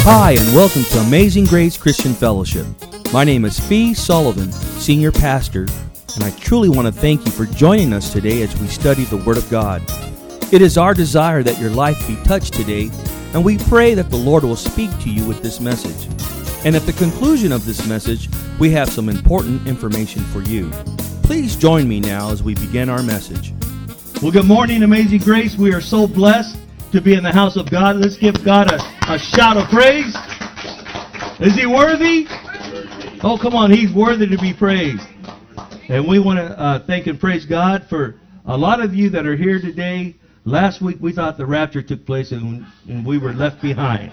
Hi, and welcome to Amazing Grace Christian Fellowship. My name is Fee Sullivan, Senior Pastor, and I truly want to thank you for joining us today as we study the Word of God. It is our desire that your life be touched today, and we pray that the Lord will speak to you with this message. And at the conclusion of this message, we have some important information for you. Please join me now as we begin our message. Well, good morning, Amazing Grace. We are so blessed to be in the house of God. Let's give God a shout of praise. Is He worthy? Oh, come on. He's worthy to be praised. And we want to thank and praise God for a lot of you that are here today. Last week we thought the rapture took place and we were left behind.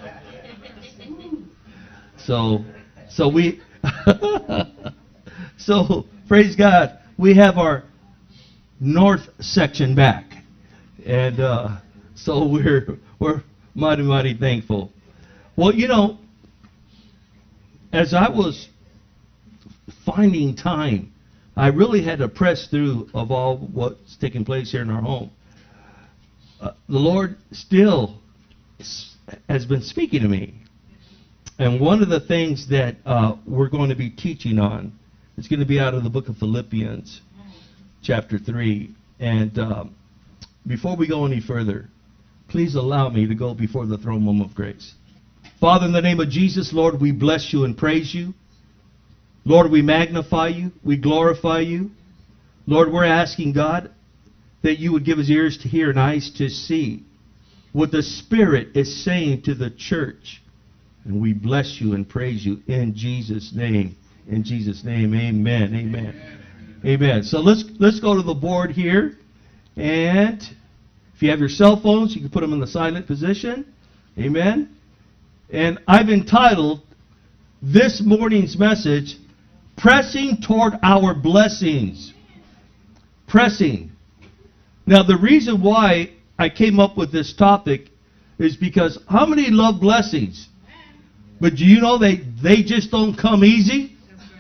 So praise God. We have our north section back. And so we're mighty thankful. Well, you know, as I was finding time, I really had to press through of all what's taking place here in our home. The Lord still has been speaking to me. And one of the things that we're going to be teaching on is going to be out of the book of Philippians, chapter 3. And before we go any further, please allow me to go before the throne room of grace. Father, in the name of Jesus, Lord, we bless you and praise you. Lord, we magnify you. We glorify you. Lord, we're asking, God, that you would give us ears to hear and eyes to see what the Spirit is saying to the church. And we bless you and praise you in Jesus' name. In Jesus' name, amen. Amen. Amen. So let's go to the board here. And if you have your cell phones, you can put them in the silent position. Amen. And I've entitled this morning's message, Pressing Toward Our Blessings. Pressing. Now, the reason why I came up with this topic is because how many love blessings? But do you know they just don't come easy?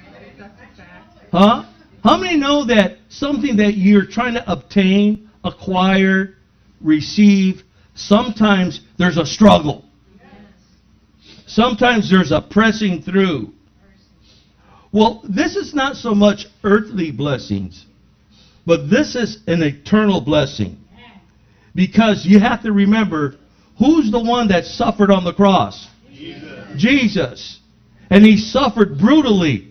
Huh? How many know that something that you're trying to obtain, acquire, receive, sometimes there's a struggle. Sometimes there's a pressing through. Well, this is not so much earthly blessings, but this is an eternal blessing. Because you have to remember, who's the one that suffered on the cross? Jesus. And He suffered brutally.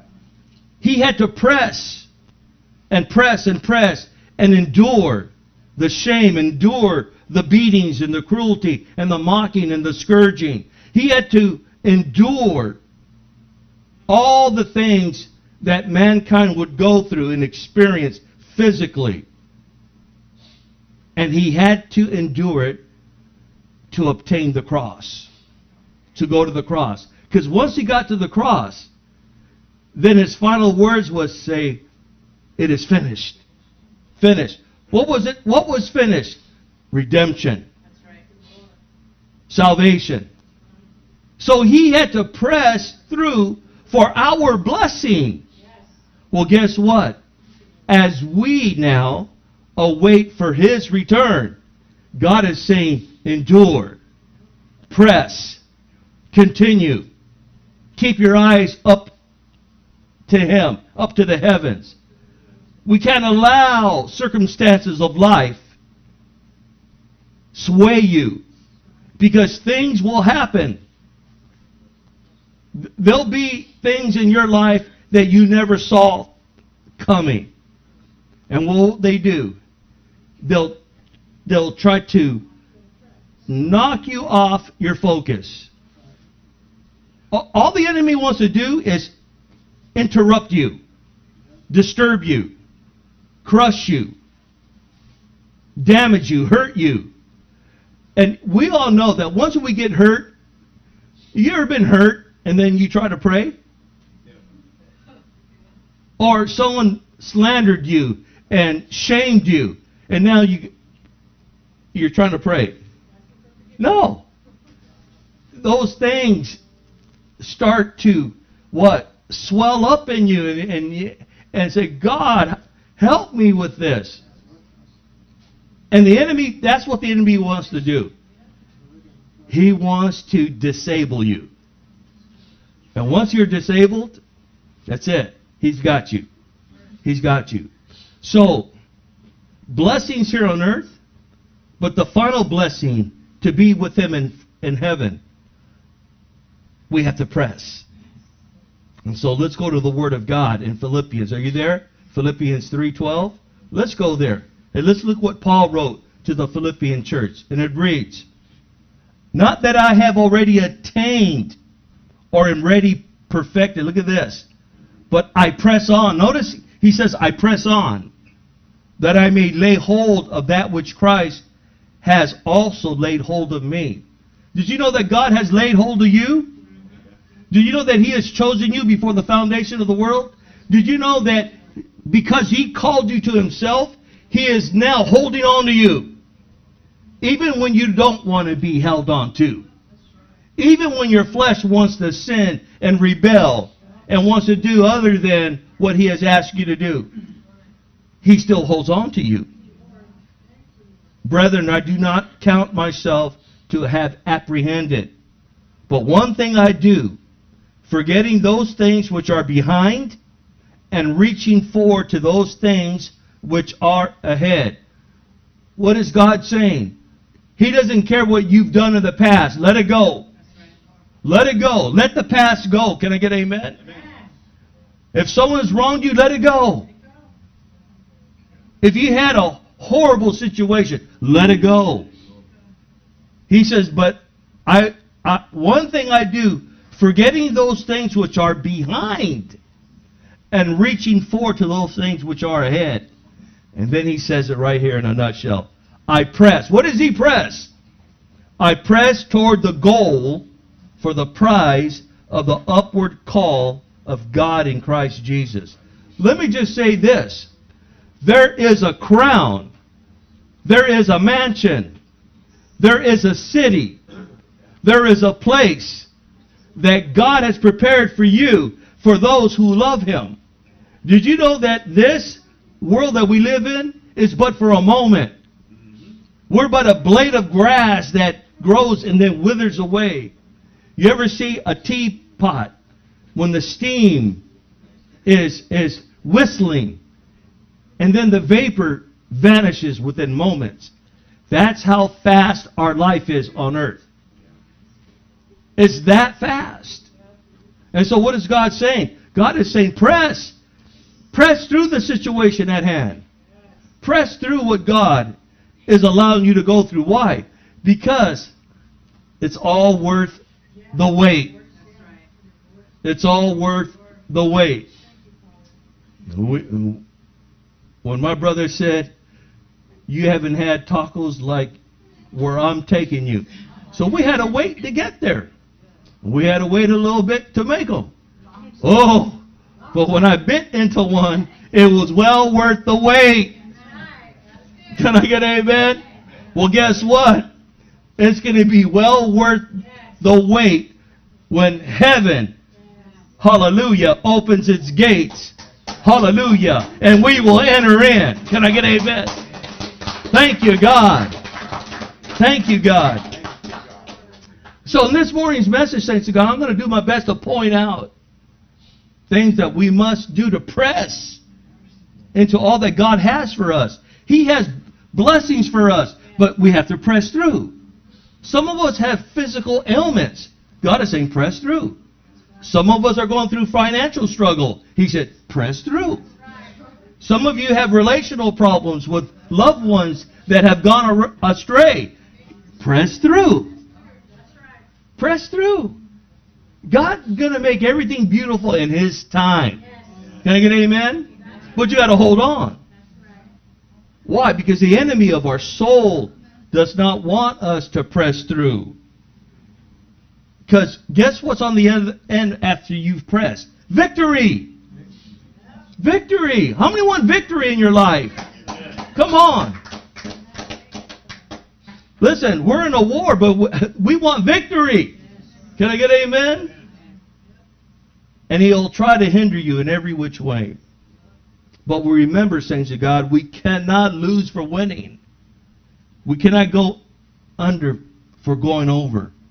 He had to press and press and press and endure the shame, endure the beatings and the cruelty and the mocking and the scourging. He had to endure all the things that mankind would go through and experience physically. And He had to endure it to obtain the cross, to go to the cross. Because once He got to the cross, then His final words was say, "It is finished." Finished. What was it? What was finished? Redemption. That's right. Salvation. So He had to press through for our blessing. Yes. Well, guess what? As we now await for His return, God is saying, endure, press, continue, keep your eyes up to Him, up to the heavens. We can't allow circumstances of life sway you, because things will happen. There'll be things in your life that you never saw coming. And what will they do? They'll try to knock you off your focus. All the enemy wants to do is interrupt you, disturb you, crush you, damage you, hurt you. And we all know that once we get hurt, you ever been hurt and then you try to pray? Or someone slandered you and shamed you and now you're trying to pray? No. Those things start to what? Swell up in you and say, God, help me with this. And the enemy, that's what the enemy wants to do. He wants to disable you. And once you're disabled, that's it. He's got you. He's got you. So, blessings here on earth, but the final blessing to be with Him in heaven, we have to press. And so let's go to the Word of God in Philippians. Are you there? Philippians 3:12. Let's go there. And let's look what Paul wrote to the Philippian church. And it reads, "Not that I have already attained or am ready perfected." Look at this. "But I press on." Notice he says, "I press on, that I may lay hold of that which Christ has also laid hold of me." Did you know that God has laid hold of you? Did you know that He has chosen you before the foundation of the world? Did you know that because He called you to Himself, He is now holding on to you? Even when you don't want to be held on to. Even when your flesh wants to sin and rebel and wants to do other than what He has asked you to do, He still holds on to you. "Brethren, I do not count myself to have apprehended. But one thing I do, forgetting those things which are behind and reaching forward to those things which are ahead." What is God saying? He doesn't care what you've done in the past. Let it go. Let it go. Let the past go. Can I get amen? If someone has wronged you, let it go. If you had a horrible situation, let it go. He says, but one thing I do, forgetting those things which are behind and reaching forward to those things which are ahead. And then he says it right here in a nutshell. I press. What does he press? I press toward the goal for the prize of the upward call of God in Christ Jesus. Let me just say this. There is a crown. There is a mansion. There is a city. There is a place that God has prepared for you, for those who love Him. Did you know that this world that we live in is but for a moment? We're but a blade of grass that grows and then withers away. You ever see a teapot when the steam is whistling and then the vapor vanishes within moments? That's how fast our life is on earth. It's that fast. And so what is God saying? God is saying, press. Press through the situation at hand. Press through what God is allowing you to go through. Why? Because it's all worth the wait. It's all worth the wait. When my brother said, you haven't had tacos like where I'm taking you. So we had to wait to get there. We had to wait a little bit to make them. Oh, but when I bit into one, it was well worth the wait. Can I get an amen? Well, guess what? It's going to be well worth the wait when heaven, hallelujah, opens its gates. Hallelujah. And we will enter in. Can I get an amen? Thank you, God. Thank you, God. So in this morning's message, saints of God, I'm going to do my best to point out things that we must do to press into all that God has for us. He has blessings for us, but we have to press through. Some of us have physical ailments. God is saying, press through. Some of us are going through financial struggle. He said, press through. Some of you have relational problems with loved ones that have gone astray. Press through. Press through. God's going to make everything beautiful in His time. Can I get an amen? But you got to hold on. Why? Because the enemy of our soul does not want us to press through. Because guess what's on the end after you've pressed? Victory. Victory. How many want victory in your life? Come on. Listen, we're in a war, but we want victory. Can I get an amen? And he'll try to hinder you in every which way. But we remember, saints of God, we cannot lose for winning. We cannot go under for going over.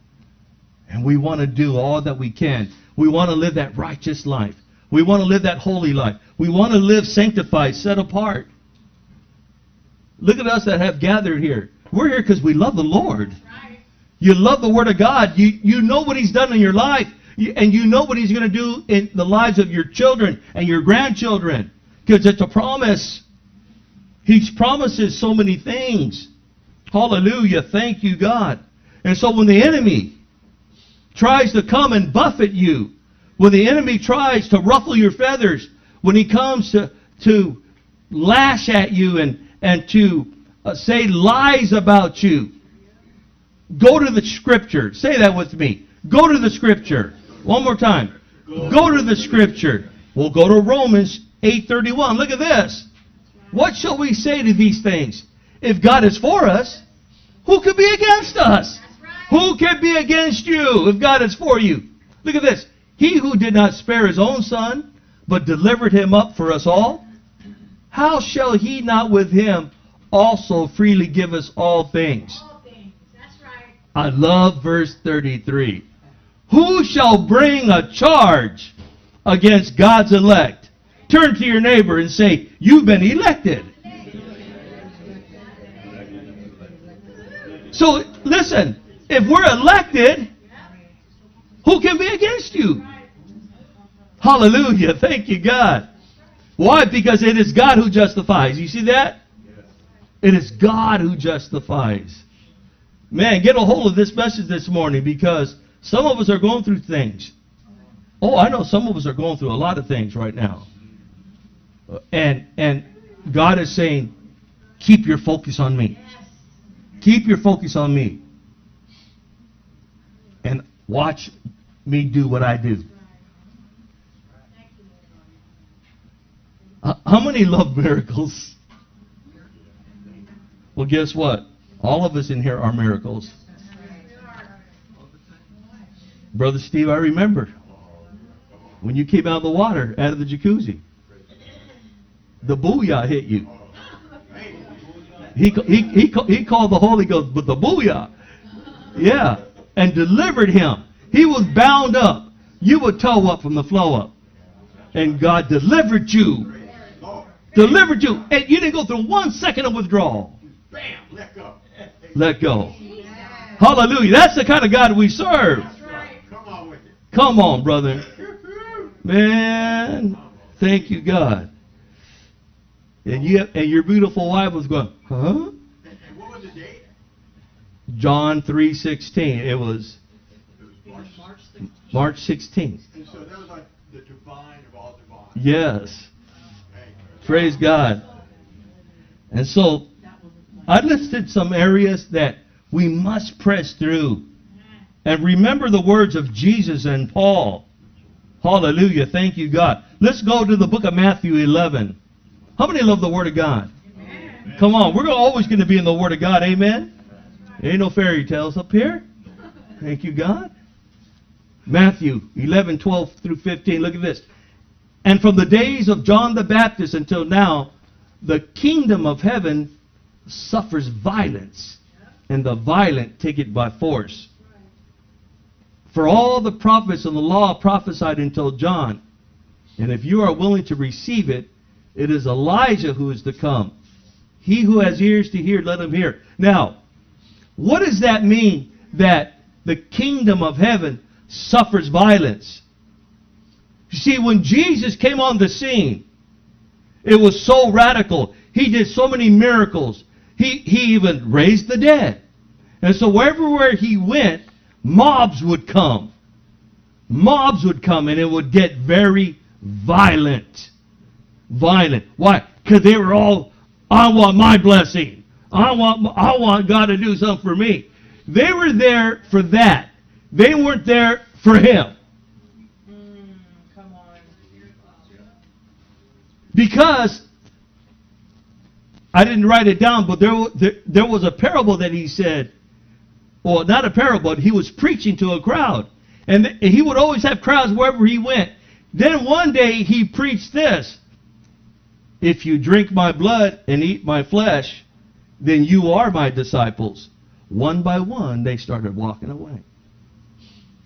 And we want to do all that we can. We want to live that righteous life. We want to live that holy life. We want to live sanctified, set apart. Look at us that have gathered here. We're here because we love the Lord. You love the Word of God. You know what He's done in your life. And you know what He's going to do in the lives of your children and your grandchildren. Because it's a promise. He promises so many things. Hallelujah. Thank you, God. And so when the enemy tries to come and buffet you, when the enemy tries to ruffle your feathers, when he comes to lash at you and to say lies about you, go to the Scripture. Say that with me. Go to the Scripture. One more time. Go to the Scripture. We'll go to Romans 8:31. Look at this. What shall we say to these things? If God is for us, who could be against us? Who can be against you if God is for you? Look at this. He who did not spare His own Son, but delivered Him up for us all, how shall He not with Him also freely give us all things? All things. That's right. I love verse 33. Who shall bring a charge against God's elect? Turn to your neighbor and say, you've been elected. So, listen, if we're elected, who can be against you? Hallelujah. Thank you, God. Why? Because it is God who justifies. You see that? It is God who justifies. Man, get a hold of this message this morning, because some of us are going through things. Oh, I know some of us are going through a lot of things right now. And God is saying, keep your focus on me. Keep your focus on me. And watch me do what I do. How many love miracles? Well, guess what? All of us in here are miracles. Brother Steve, I remember when you came out of the water, out of the jacuzzi. The booyah hit you. He called the Holy Ghost, but the booyah. Yeah. And delivered him. He was bound up. You would toe up from the flow up. And God delivered you. Delivered you. And you didn't go through 1 second of withdrawal. Bam! Let go. Let go. Hallelujah. That's the kind of God we serve. Come on with it. Come on, brother. Man, thank you, God. And your beautiful wife was going, huh? And what was the date? John 3:16. It was March 16th. And so that was like the divine of all divine. Yes. Hey. Praise God. And so I listed some areas that we must press through. And remember the words of Jesus and Paul. Hallelujah. Thank you, God. Let's go to the book of Matthew 11. How many love the Word of God? Amen. Come on. We're always going to be in the Word of God. Amen? Ain't no fairy tales up here. Thank you, God. Matthew 11:12 through 15. Look at this. And from the days of John the Baptist until now, the kingdom of heaven suffers violence, and the violent take it by force. For all the prophets and the law prophesied until John. And if you are willing to receive it, it is Elijah who is to come. He who has ears to hear, let him hear. Now, what does that mean, that the kingdom of heaven suffers violence? You see, when Jesus came on the scene, it was so radical. He did so many miracles. He even raised the dead. And so everywhere he went, mobs would come. Mobs would come, and it would get very violent. Violent. Why? Because they were all, I want my blessing. I want God to do something for me. They were there for that. They weren't there for Him. Come on. Because, I didn't write it down, but there was a parable that He said, well, not a parable, but He was preaching to a crowd. And He would always have crowds wherever He went. Then one day He preached this. If you drink my blood and eat my flesh, then you are my disciples. One by one, they started walking away.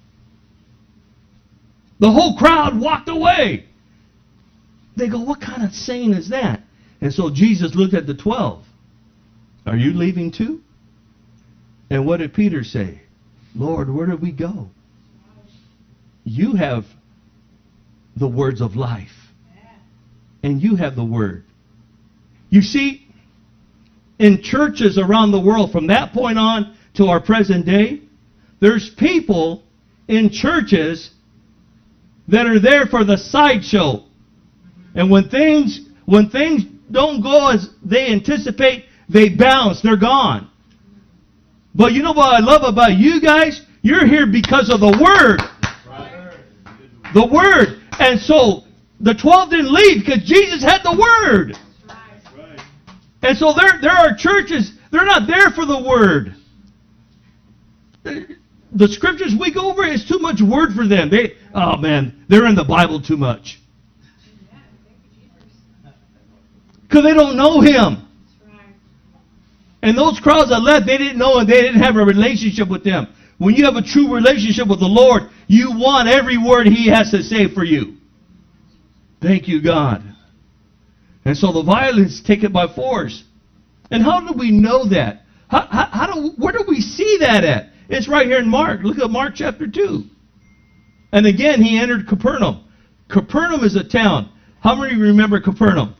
The whole crowd walked away. They go, what kind of saying is that? And so Jesus looked at the 12. Are you leaving too? And what did Peter say? Lord, where do we go? You have the words of life. And you have the word. You see, in churches around the world, from that point on to our present day, there's people in churches that are there for the sideshow. And when things don't go as they anticipate, they bounce. They're gone. But you know what I love about you guys? You're here because of the Word. The Word. And so the 12 didn't leave because Jesus had the Word. And so there are churches, they're not there for the Word. The scriptures we go over, it's too much Word for them. They're in the Bible too much. Because they don't know Him. And those crowds that left, they didn't know and they didn't have a relationship with Him. When you have a true relationship with the Lord, you want every word He has to say for you. Thank you, God. And so the violence take it by force. And how do we know that? Where do we see that at? It's right here in Mark. Look at Mark chapter 2. And again, He entered Capernaum. Capernaum is a town. How many remember Capernaum?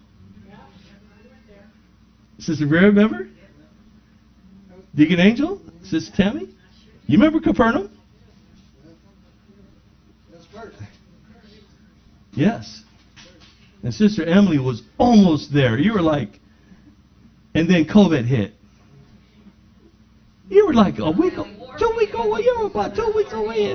Sister Vera, remember? Deacon Angel? Sister Tammy? You remember Capernaum? Yes. And Sister Emily was almost there. You were like, and then COVID hit. You were like a week, 2 weeks away. You were about 2 weeks away.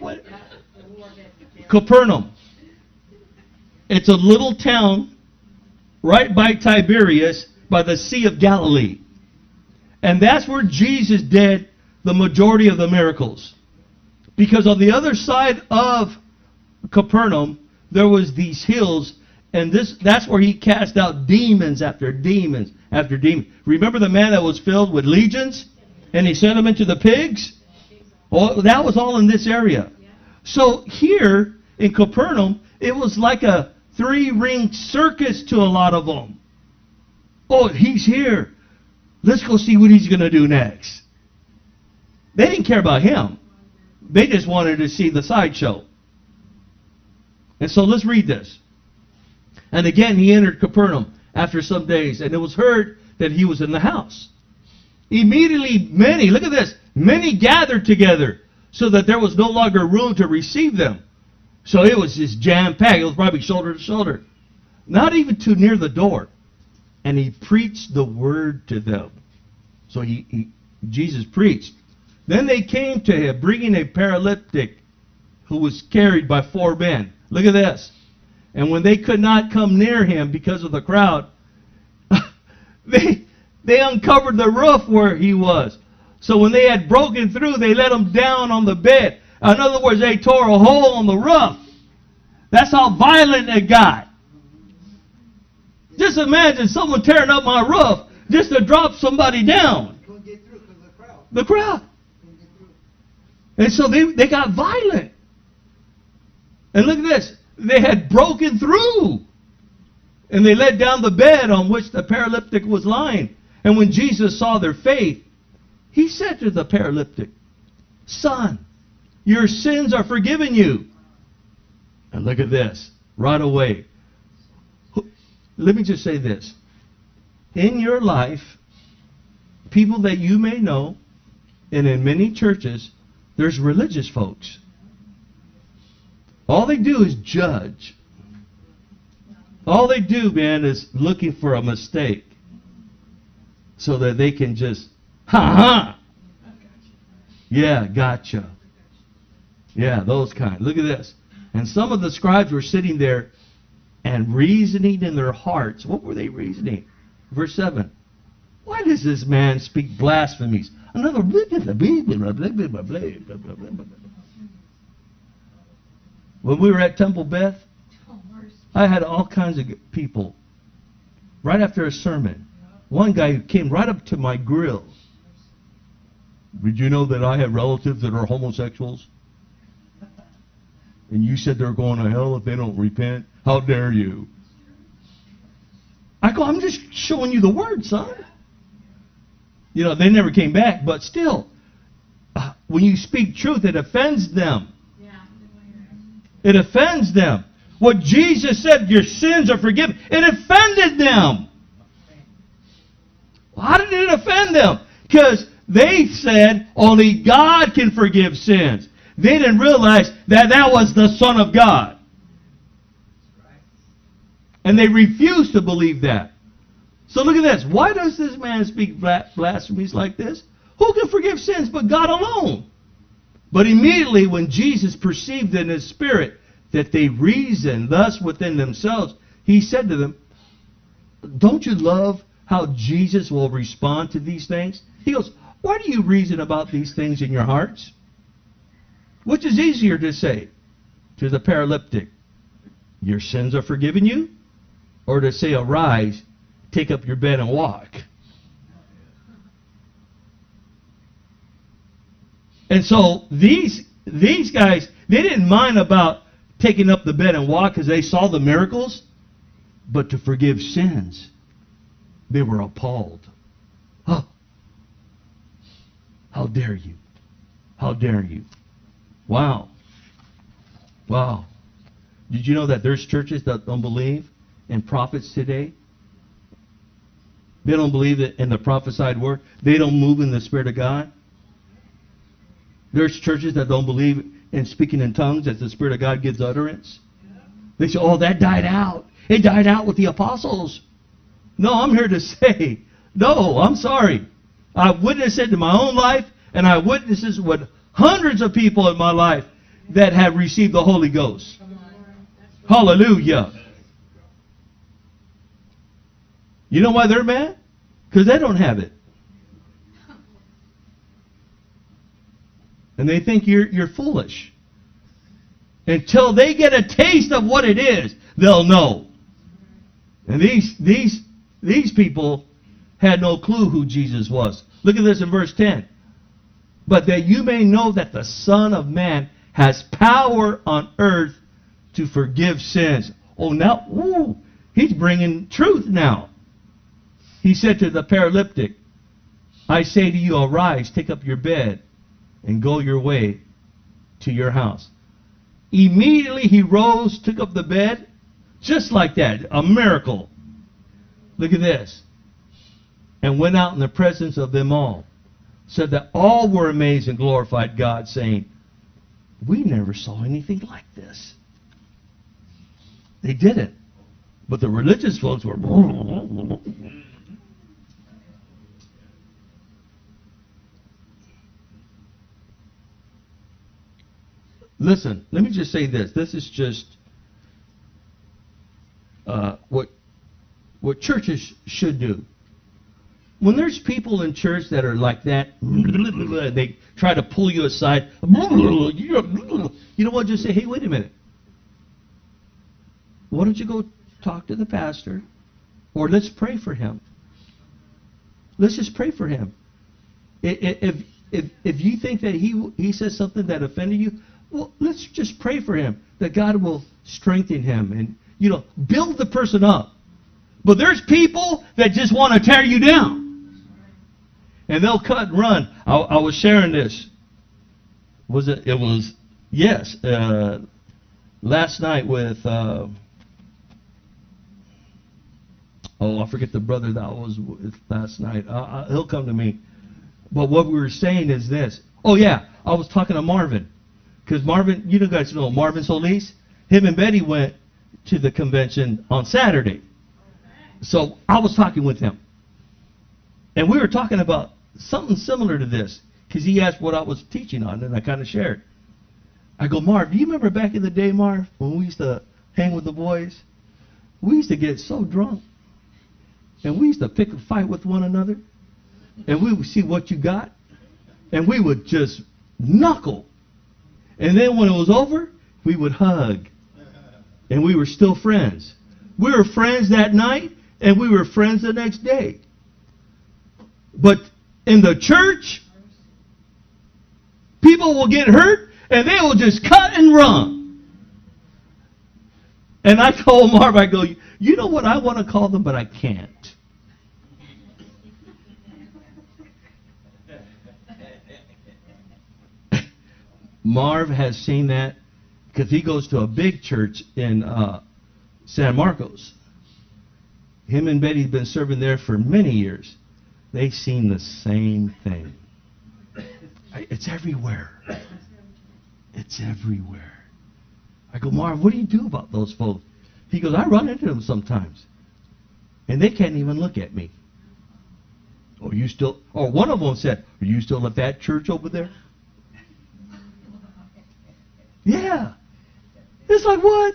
Capernaum. It's a little town right by Tiberias, by the Sea of Galilee. And that's where Jesus did the majority of the miracles. Because on the other side of Capernaum, there was these hills, and that's where He cast out demons after demons after demons. Remember the man that was filled with legions? And He sent them into the pigs? Well, that was all in this area. So here in Capernaum, it was like a 3-ring circus to a lot of them. Oh, He's here. Let's go see what He's going to do next. They didn't care about Him. They just wanted to see the sideshow. And so let's read this. And again, He entered Capernaum after some days, and it was heard that He was in the house. Immediately many, look at this, many gathered together so that there was no longer room to receive them. So it was just jam-packed. It was probably shoulder to shoulder. Not even too near the door. And He preached the word to them. So Jesus preached. Then they came to Him, bringing a paralytic who was carried by 4 men. Look at this. And when they could not come near Him because of the crowd, they uncovered the roof where He was. So when they had broken through, they let Him down on the bed. In other words, they tore a hole on the roof. That's how violent it got. Just imagine someone tearing up my roof just to drop somebody down. The crowd. And so they got violent. And look at this. They had broken through. And they let down the bed on which the paralytic was lying. And when Jesus saw their faith, He said to the paralytic, "Son, your sins are forgiven you." And look at this. Right away. Let me just say this. In your life, people that you may know, and in many churches, there's religious folks. All they do is judge. All they do, man, is looking for a mistake so that they can just, ha. Yeah, gotcha. Yeah, those kind. Look at this. And some of the scribes were sitting there and reasoning in their hearts. What were they reasoning? Verse 7. Why does this man speak blasphemies? Another when we were at Temple Beth, I had all kinds of people. Right after a sermon, one guy who came right up to my grill. Did you know that I have relatives that are homosexuals? And you said they're going to hell if they don't repent? How dare you? I go, I'm just showing you the word, son. You know, they never came back, but still, when you speak truth, it offends them. It offends them. What Jesus said, your sins are forgiven, it offended them. How did it offend them? Because they said only God can forgive sins. They didn't realize that that was the Son of God. And they refused to believe that. So look at this. Why does this man speak blasphemies like this? Who can forgive sins but God alone? But immediately when Jesus perceived in his spirit that they reasoned thus within themselves, he said to them, don't you love how Jesus will respond to these things? He goes, why do you reason about these things in your hearts? Which is easier to say to the paralytic, your sins are forgiven you? Or to say, arise, take up your bed and walk? And so these guys, they didn't mind about taking up the bed and walk because they saw the miracles. But to forgive sins, they were appalled. Oh, how dare you? How dare you? Wow. Wow. Did you know that there's churches that don't believe in prophets today? They don't believe in the prophesied word. They don't move in the Spirit of God. There's churches that don't believe in speaking in tongues as the Spirit of God gives utterance. They say, oh, that died out. It died out with the apostles. No, I'm here to say, no, I'm sorry. I've witnessed it in my own life, and I witnessed it with hundreds of people in my life that have received the Holy Ghost. Hallelujah. You know why they're mad? Because they don't have it. And they think you're foolish. Until they get a taste of what it is, they'll know. And these people had no clue who Jesus was. Look at this in verse 10. But that you may know that the Son of Man has power on earth to forgive sins. Oh, now, he's bringing truth now. He said to the paralytic, I say to you, arise, take up your bed, and go your way to your house. Immediately he rose, took up the bed, just like that, a miracle. Look at this. And went out in the presence of them all. Said that all were amazed and glorified God, saying, we never saw anything like this. They didn't. But the religious folks were... Listen, let me just say this. This is just what churches should do. When there's people in church that are like that, they try to pull you aside. You know what? Just say, hey, wait a minute. Why don't you go talk to the pastor? Or let's pray for him. Let's just pray for him. If you think that he says something that offended you, well, let's just pray for him, that God will strengthen him and, build the person up. But there's people that just want to tear you down. And they'll cut and run. I was sharing this. It was last night with, I forget the brother that was with last night. He'll come to me. But what we were saying is this. Oh, yeah, I was talking to Marvin. Because Marvin, you guys know Marvin Solis? Him and Betty went to the convention on Saturday. So I was talking with him. And we were talking about something similar to this. Because he asked what I was teaching on, and I kind of shared. I go, Marv, do you remember back in the day, Marv, when we used to hang with the boys? We used to get so drunk. And we used to pick a fight with one another. And we would see what you got. And we would just knuckle. And then when it was over, we would hug. And we were still friends. We were friends that night, and we were friends the next day. But in the church, people will get hurt, and they will just cut and run. And I told Marv, I go, you know what I want to call them, but I can't. Marv has seen that because he goes to a big church in San Marcos. Him and Betty have been serving there for many years. They've seen the same thing. It's everywhere. It's everywhere. I go, Marv, what do you do about those folks? He goes, I run into them sometimes. And they can't even look at me. One of them said, are you still at that church over there? Yeah. It's like, what?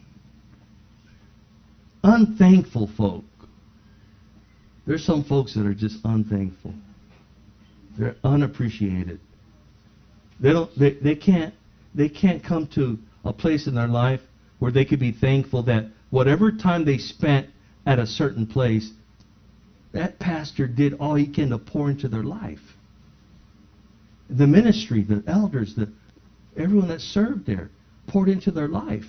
Unthankful folk. There's some folks that are just unthankful. They're unappreciated. They can't come to a place in their life where they could be thankful that whatever time they spent at a certain place, that pastor did all he can to pour into their life. The ministry, the elders, everyone that served there poured into their life.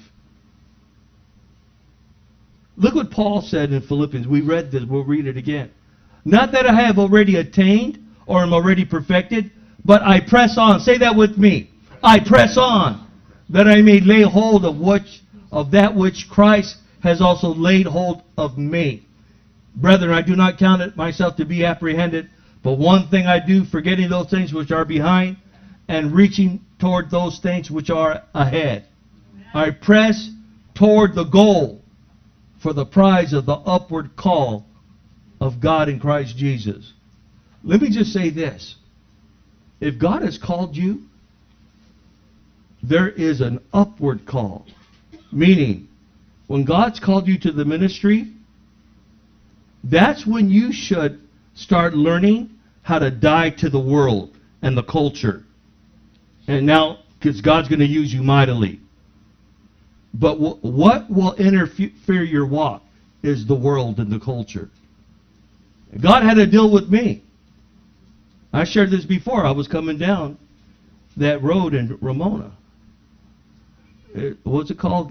Look what Paul said in Philippians. We read this. We'll read it again. Not that I have already attained or am already perfected, but I press on. Say that with me. I press on, that I may lay hold of that which Christ has also laid hold of me. Brethren, I do not count it myself to be apprehended, but one thing I do, forgetting those things which are behind, and reaching toward those things which are ahead. I press toward the goal for the prize of the upward call of God in Christ Jesus. Let me just say this. If God has called you, there is an upward call. Meaning, when God's called you to the ministry, that's when you should start learning how to die to the world and the culture. And now, because God's going to use you mightily. But what will interfere your walk is the world and the culture. God had to deal with me. I shared this before. I was coming down that road in Ramona. What's it called?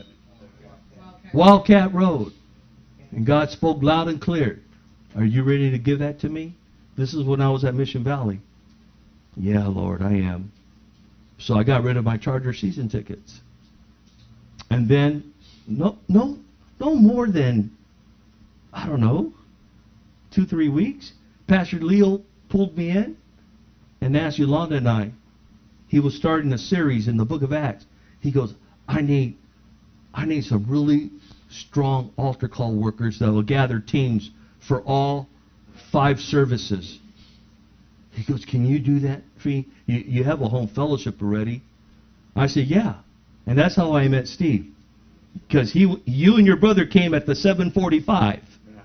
Wildcat Road. And God spoke loud and clear. Are you ready to give that to me? This is when I was at Mission Valley. Yeah, Lord, I am. So I got rid of my Charger season tickets. And then, no more than, I don't know, 2-3 weeks, Pastor Leo pulled me in and asked Yolanda and I. He was starting a series in the book of Acts. He goes, I need some really strong altar call workers that will gather teams for all 5 services. He goes, can you do that, Fee? You have a home fellowship already. I said, yeah. And that's how I met Steve. Because you and your brother came at the 7:45.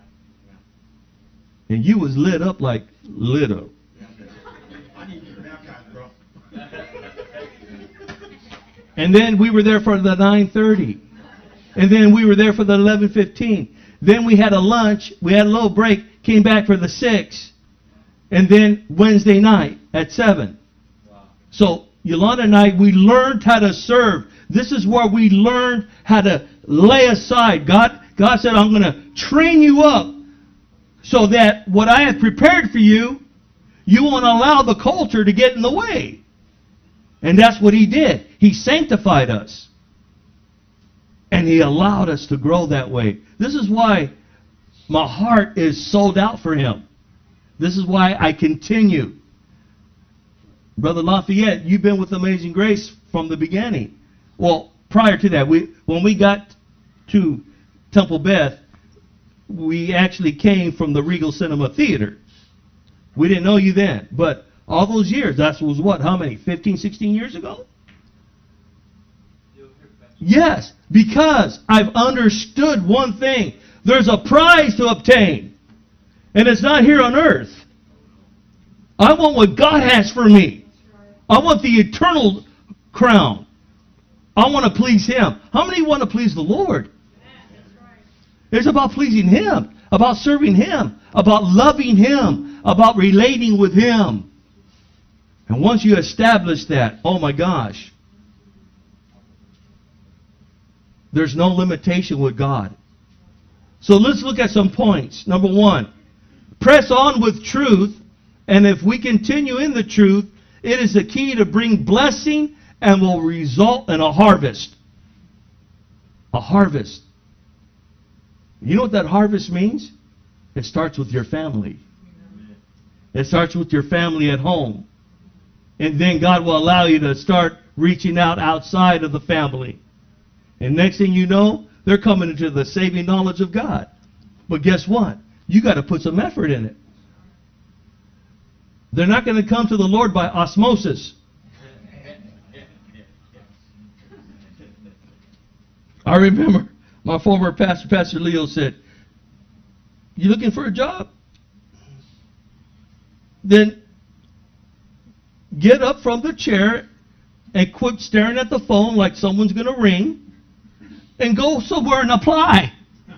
And you was lit up like lit up. I need you to baptize, bro. And then we were there for the 9:30. And then we were there for the 11:15. Then we had a lunch. We had a little break. Came back for the 6. And then Wednesday night at 7. Wow. So Yolanda and I, we learned how to serve. This is where we learned how to lay aside. God said, I'm going to train you up so that what I have prepared for you, you won't allow the culture to get in the way. And that's what He did. He sanctified us. And He allowed us to grow that way. This is why my heart is sold out for Him. This is why I continue. Brother Lafayette, you've been with Amazing Grace from the beginning. Well, prior to that, when we got to Temple Beth, we actually came from the Regal Cinema Theater. We didn't know you then. But all those years, that was what, how many? 15, 16 years ago? Yes, because I've understood one thing. There's a prize to obtain. And it's not here on earth. I want what God has for me. I want the eternal crown. I want to please Him. How many want to please the Lord? It's about pleasing Him, about serving Him, about loving Him, about relating with Him. And once you establish that, oh my gosh, There's no limitation with God. So let's look at some points. Number one, press on with truth, and if we continue in the truth, it is the key to bring blessing and will result in a harvest. A harvest. You know what that harvest means? It starts with your family. It starts with your family at home. And then God will allow you to start reaching out outside of the family. And next thing you know, they're coming into the saving knowledge of God. But guess what? You got to put some effort in it. They're not going to come to the Lord by osmosis. I remember my former pastor, Pastor Leo, said, "You looking for a job? Then get up from the chair and quit staring at the phone like someone's going to ring and go somewhere and apply."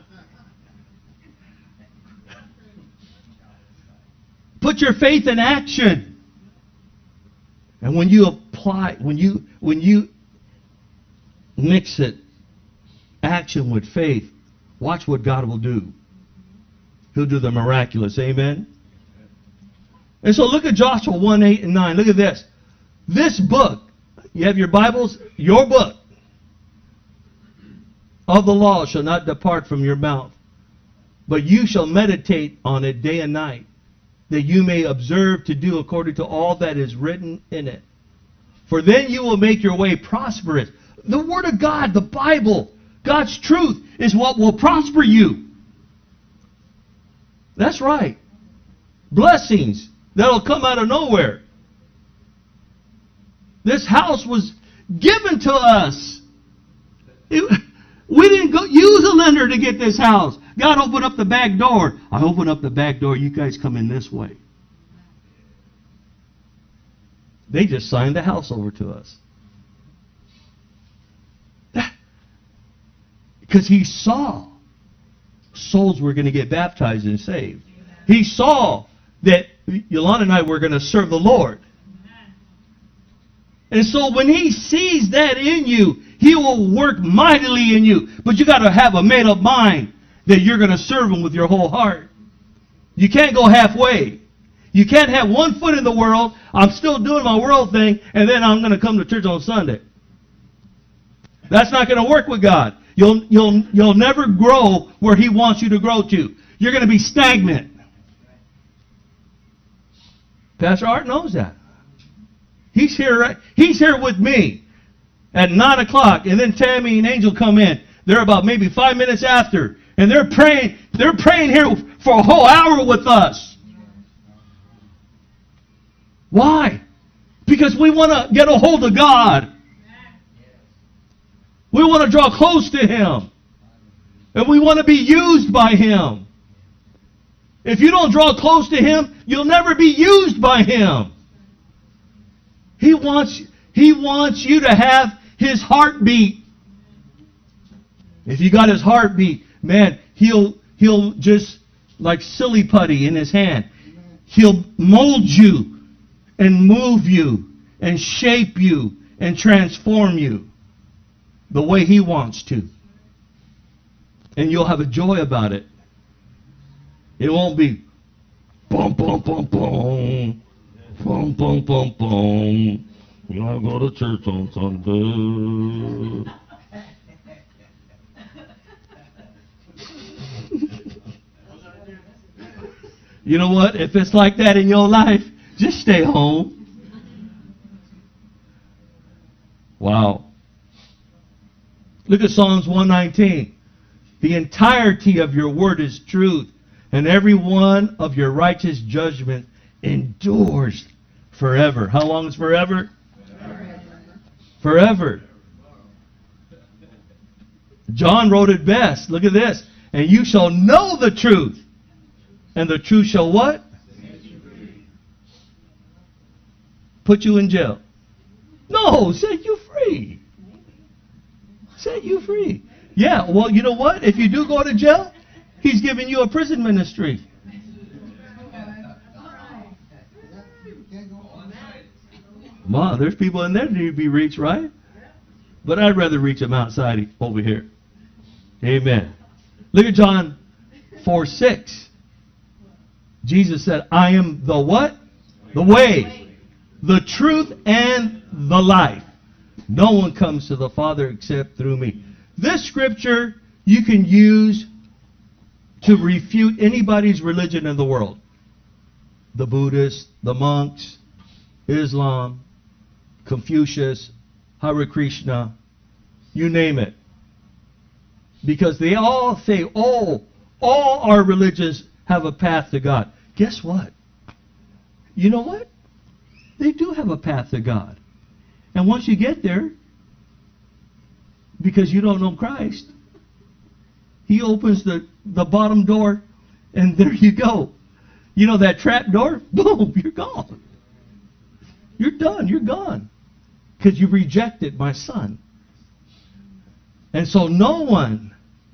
Put your faith in action. And when you apply, when you mix it, action with faith, watch what God will do. He'll do the miraculous. Amen? And so look at Joshua 1, 8, and 9. Look at this. This book, you have your Bibles, your book of the law shall not depart from your mouth, but you shall meditate on it day and night, that you may observe to do according to all that is written in it. For then you will make your way prosperous. The Word of God, the Bible, God's truth is what will prosper you. That's right. Blessings that'll come out of nowhere. This house was given to us. We didn't go use a lender to get this house. God opened up the back door. I opened up the back door. You guys come in this way. They just signed the house over to us. Because he saw souls were going to get baptized and saved. He saw that Yolanda and I were going to serve the Lord. And so when he sees that in you, he will work mightily in you. But you got to have a made-up mind that you're going to serve him with your whole heart. You can't go halfway. You can't have one foot in the world, I'm still doing my world thing, and then I'm going to come to church on Sunday. That's not going to work with God. You'll never grow where he wants you to grow to. You're going to be stagnant. Pastor Art knows that. He's here with me at 9 o'clock, and then Tammy and Angel come in. They're about maybe 5 minutes after, and they're praying here for a whole hour with us. Why? Because we want to get a hold of God. We want to draw close to him. And we want to be used by him. If you don't draw close to him, you'll never be used by him. He wants you to have his heartbeat. If you got his heartbeat, man, he'll just, like silly putty in his hand, he'll mold you and move you and shape you and transform you the way he wants to. And you'll have a joy about it. It won't be boom, boom, boom, boom, boom, boom, boom, boom. You want to go to church on Sunday. You know what? If it's like that in your life, just stay home. Wow. Look at Psalms 119. The entirety of your word is truth, and every one of your righteous judgment endures forever. How long is forever? Forever. John wrote it best. Look at this. And you shall know the truth. And the truth shall what? Put you in jail. No, set you free. Set you free. Yeah, well, you know what? If you do go to jail, he's giving you a prison ministry. Wow, there's people in there that need to be reached, right? But I'd rather reach them outside over here. Amen. Look at John 4:6. Jesus said, I am the what? The way, the truth, and the life. No one comes to the Father except through me. This scripture you can use to refute anybody's religion in the world. The Buddhists, the monks, Islam, Confucius, Hare Krishna, you name it. Because they all say, oh, all our religions have a path to God. Guess what? You know what? They do have a path to God. And once you get there, because you don't know Christ, He opens the bottom door, and there you go. You know that trap door? Boom, you're gone. You're done. You're gone. Because you rejected my Son. And so no one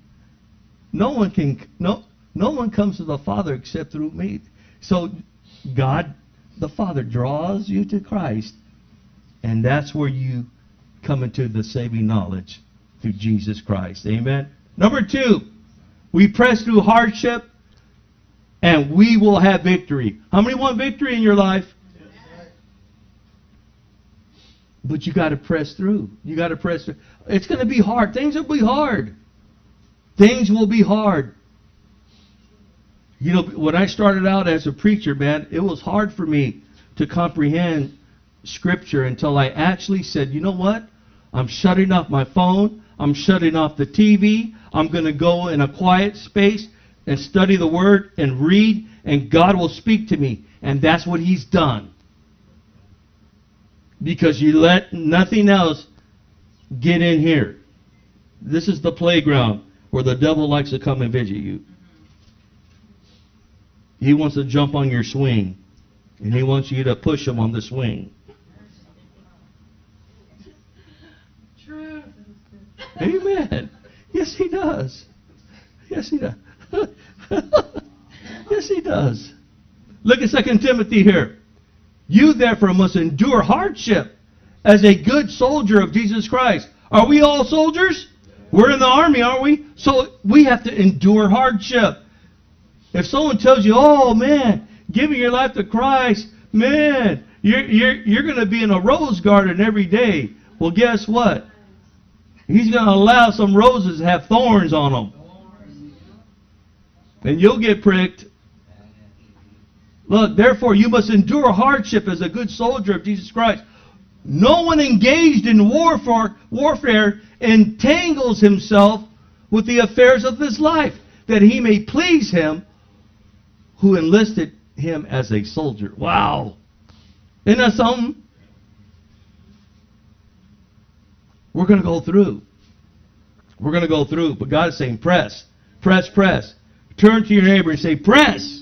comes to the Father except through me. So God, the Father, draws you to Christ, and that's where you come into the saving knowledge through Jesus Christ. Amen. Number 2, we press through hardship, and we will have victory. How many want victory in your life? But you got to press through. You got to press through. It's going to be hard. Things will be hard. Things will be hard. You know, when I started out as a preacher, man, it was hard for me to comprehend Scripture until I actually said, you know what? I'm shutting off my phone. I'm shutting off the TV. I'm going to go in a quiet space and study the Word and read, and God will speak to me. And that's what He's done. Because you let nothing else get in here. This is the playground where the devil likes to come and visit you. He wants to jump on your swing. And he wants you to push him on the swing. True. Amen. Yes, he does. Yes, he does. Yes, he does. Look at 2 Timothy here. You therefore must endure hardship as a good soldier of Jesus Christ. Are we all soldiers? We're in the army, aren't we? So we have to endure hardship. If someone tells you, oh man, giving your life to Christ, man, you're going to be in a rose garden every day. Well, guess what? He's going to allow some roses to have thorns on them. And you'll get pricked. Look, therefore you must endure hardship as a good soldier of Jesus Christ. No one engaged in warfare entangles himself with the affairs of this life, that he may please him who enlisted him as a soldier. Wow. Isn't that something? We're going to go through. We're going to go through. But God is saying press. Press, press. Turn to your neighbor and say, press.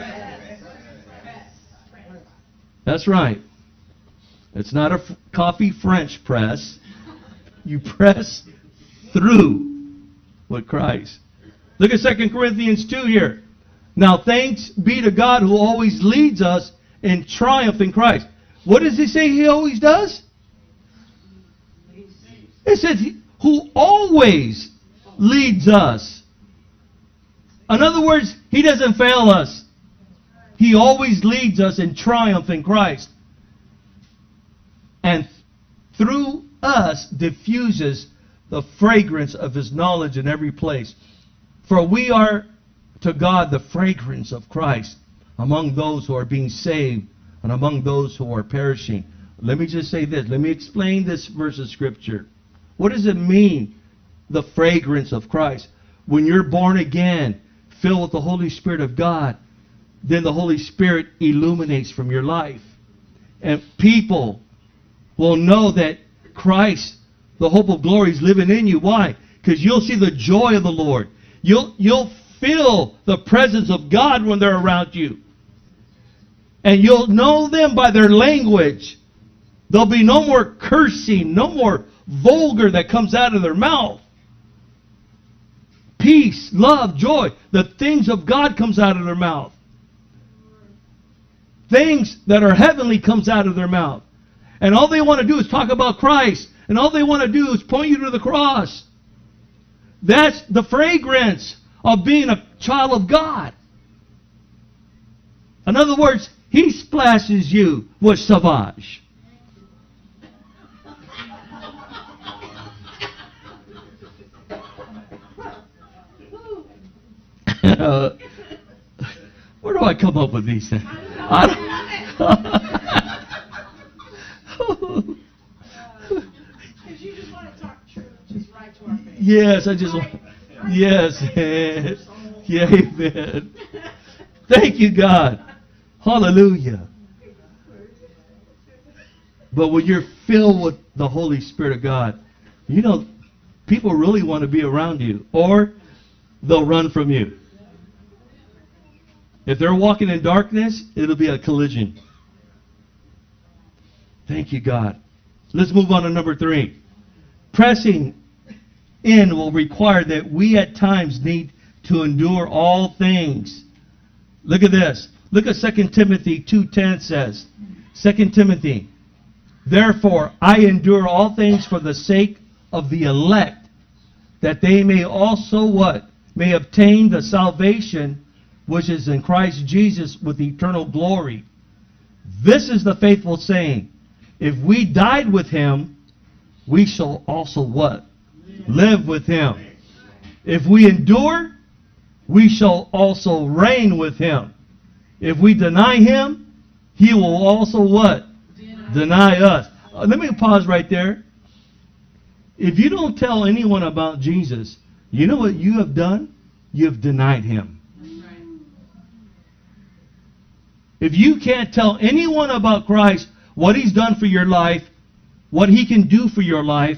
That's right. It's not a coffee French press. You press through with Christ. Look at 2 Corinthians 2 here. Now thanks be to God who always leads us in triumph in Christ. What does he say he always does? It says who always leads us. In other words, he doesn't fail us. He always leads us in triumph in Christ. And through us diffuses the fragrance of his knowledge in every place. For we are to God the fragrance of Christ among those who are being saved and among those who are perishing. Let me just say this. Let me explain this verse of Scripture. What does it mean, the fragrance of Christ? When you're born again, filled with the Holy Spirit of God, then the Holy Spirit illuminates from your life. And people will know that Christ, the hope of glory, is living in you. Why? Because you'll see the joy of the Lord. You'll feel the presence of God when they're around you. And you'll know them by their language. There'll be no more cursing, no more vulgar that comes out of their mouth. Peace, love, joy. The things of God comes out of their mouth. Things that are heavenly comes out of their mouth. And all they want to do is talk about Christ. And all they want to do is point you to the cross. That's the fragrance of being a child of God. In other words, He splashes you with Savage. Where do I come up with these things? Because you just want to talk truth, just right to our face. Yes, I just want. Yes. Yeah, amen. Thank you, God. Hallelujah. But when you're filled with the Holy Spirit of God, you know, people really want to be around you, or they'll run from you. If they're walking in darkness, it'll be a collision. Thank you, God. Let's move on to number 3. Pressing in will require that we at times need to endure all things. Look at this. Look at 2 Timothy 2:10 says. 2 Timothy, therefore I endure all things for the sake of the elect, that they may also what? May obtain the salvation which is in Christ Jesus with eternal glory. This is the faithful saying. If we died with Him, we shall also what? Live with Him. If we endure, we shall also reign with Him. If we deny Him, He will also what? Deny us. Let me pause right there. If you don't tell anyone about Jesus, you know what you have done? You have denied Him. If you can't tell anyone about Christ, what He's done for your life, what He can do for your life,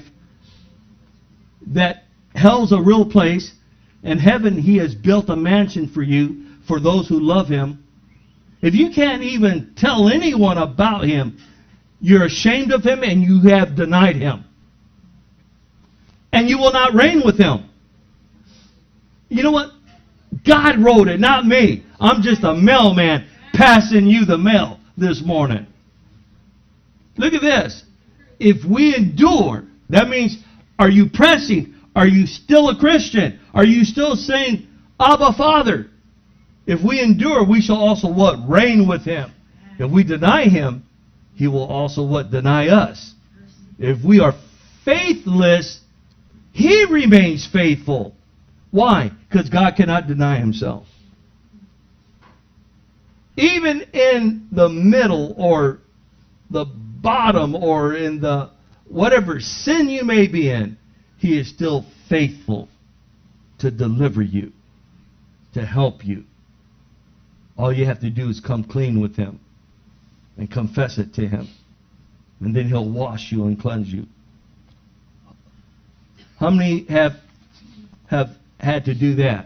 that hell's a real place, and heaven He has built a mansion for you, for those who love Him. If you can't even tell anyone about Him, you're ashamed of Him and you have denied Him. And you will not reign with Him. You know what? God wrote it, not me. I'm just a mailman passing you the mail this morning. Look at this. If we endure, that means, are you pressing? Are you still a Christian? Are you still saying, Abba, Father? If we endure, we shall also what? Reign with Him. If we deny Him, He will also what? Deny us. If we are faithless, He remains faithful. Why? Because God cannot deny Himself. Even in the middle or the bottom or in the whatever sin you may be in, He is still faithful to deliver you, to help you. All you have to do is come clean with Him and confess it to Him. And then He'll wash you and cleanse you. How many have had to do that?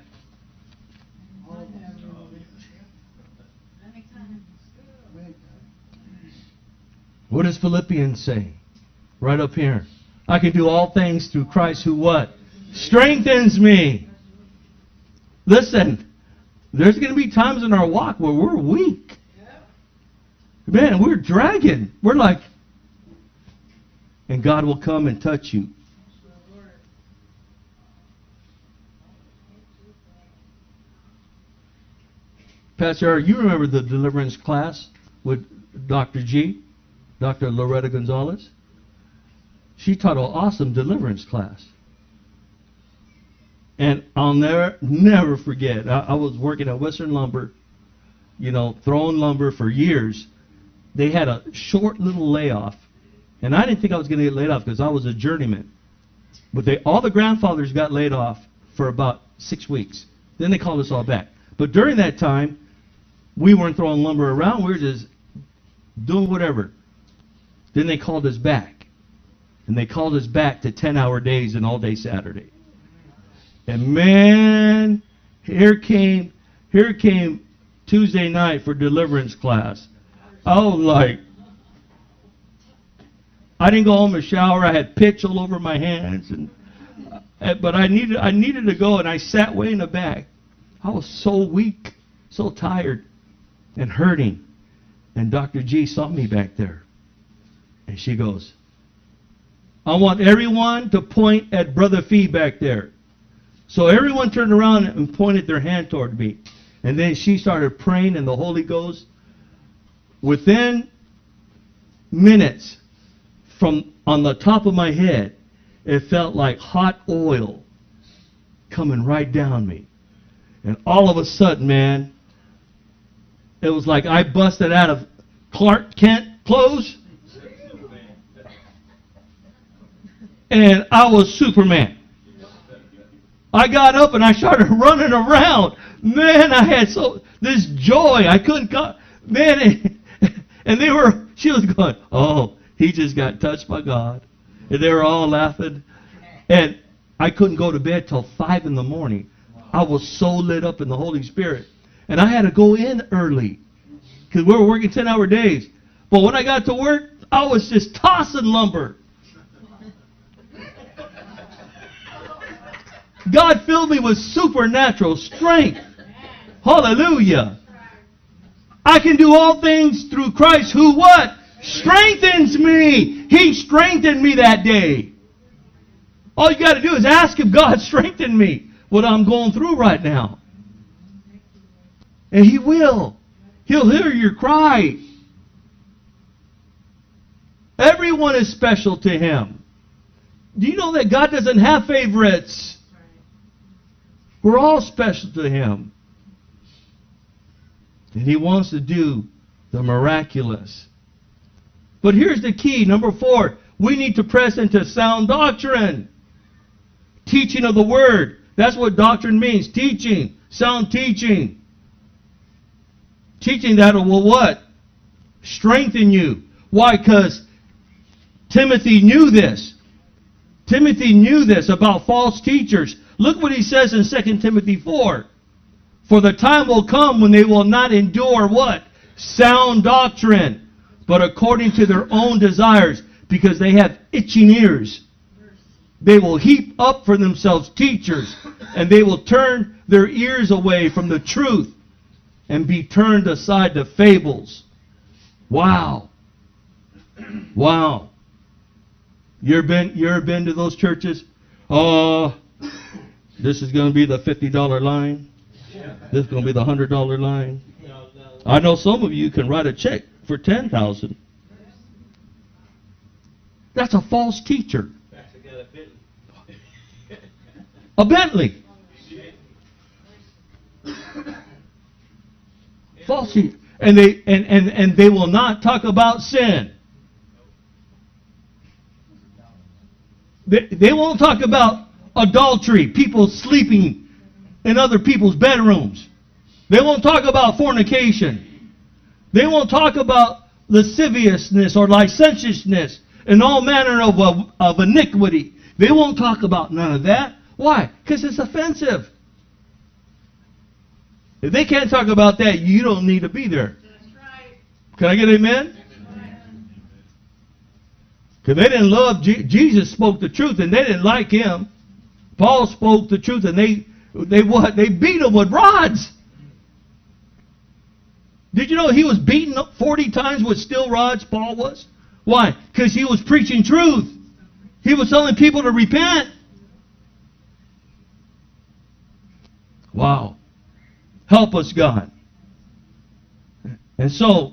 What does Philippians say? Right up here. I can do all things through Christ who what? Strengthens me. Listen, there's going to be times in our walk where we're weak. Man, we're dragging. We're like, and God will come and touch you. Pastor R, you remember the deliverance class with Dr. G? Dr. Loretta Gonzalez? She taught an awesome deliverance class. And I'll never forget. I was working at Western Lumber, throwing lumber for years. They had a short little layoff. And I didn't think I was going to get laid off because I was a journeyman. But all the grandfathers got laid off for about 6 weeks. Then they called us all back. But during that time, we weren't throwing lumber around. We were just doing whatever. Then they called us back. And they called us back to 10-hour days and all-day Saturday. And man, here came Tuesday night for deliverance class. I was like, I didn't go home and shower. I had pitch all over my hands, but I needed to go, and I sat way in the back. I was so weak, so tired, and hurting. And Dr. G saw me back there, and she goes, I want everyone to point at Brother Fee back there. So everyone turned around and pointed their hand toward me. And then she started praying in the Holy Ghost. Within minutes, from on the top of my head, it felt like hot oil coming right down me. And all of a sudden, man, it was like I busted out of Clark Kent clothes. And I was Superman. I got up and I started running around. Man, I had this joy. I couldn't man, and she was going, oh, he just got touched by God. And they were all laughing. And I couldn't go to bed till 5 in the morning. I was so lit up in the Holy Spirit. And I had to go in early because we were working 10-hour days. But when I got to work, I was just tossing lumber. God filled me with supernatural strength. Hallelujah. I can do all things through Christ who what? Strengthens me. He strengthened me that day. All you got to do is ask if God strengthened me, what I'm going through right now. And He will. He'll hear your cry. Everyone is special to Him. Do you know that God doesn't have favorites? We're all special to Him. And He wants to do the miraculous. But here's the key. Number 4, we need to press into sound doctrine. Teaching of the Word. That's what doctrine means. Teaching. Sound teaching. Teaching that will what? Strengthen you. Why? Because Timothy knew this. Timothy knew this about false teachers. Look what he says in 2 Timothy 4. For the time will come when they will not endure what? Sound doctrine, but according to their own desires, because they have itching ears. They will heap up for themselves teachers, and they will turn their ears away from the truth and be turned aside to fables. Wow. Wow. You ever been to those churches? This is going to be the $50 line. This is going to be the $100 line. I know some of you can write a check for $10,000. That's a false teacher. A Bentley. False teacher. And they will not talk about sin. They won't talk about adultery, people sleeping in other people's bedrooms. They won't talk about fornication. They won't talk about lasciviousness or licentiousness and all manner of iniquity. They won't talk about none of that. Why? Because it's offensive. If they can't talk about that, you don't need to be there. That's right. Can I get an amen? Because they didn't love Jesus. Spoke the truth and they didn't like Him. Paul spoke the truth and they beat him with rods. Did you know he was beaten up 40 times with steel rods? Paul was. Why? Because he was preaching truth. He was telling people to repent. Wow. Help us, God. And so,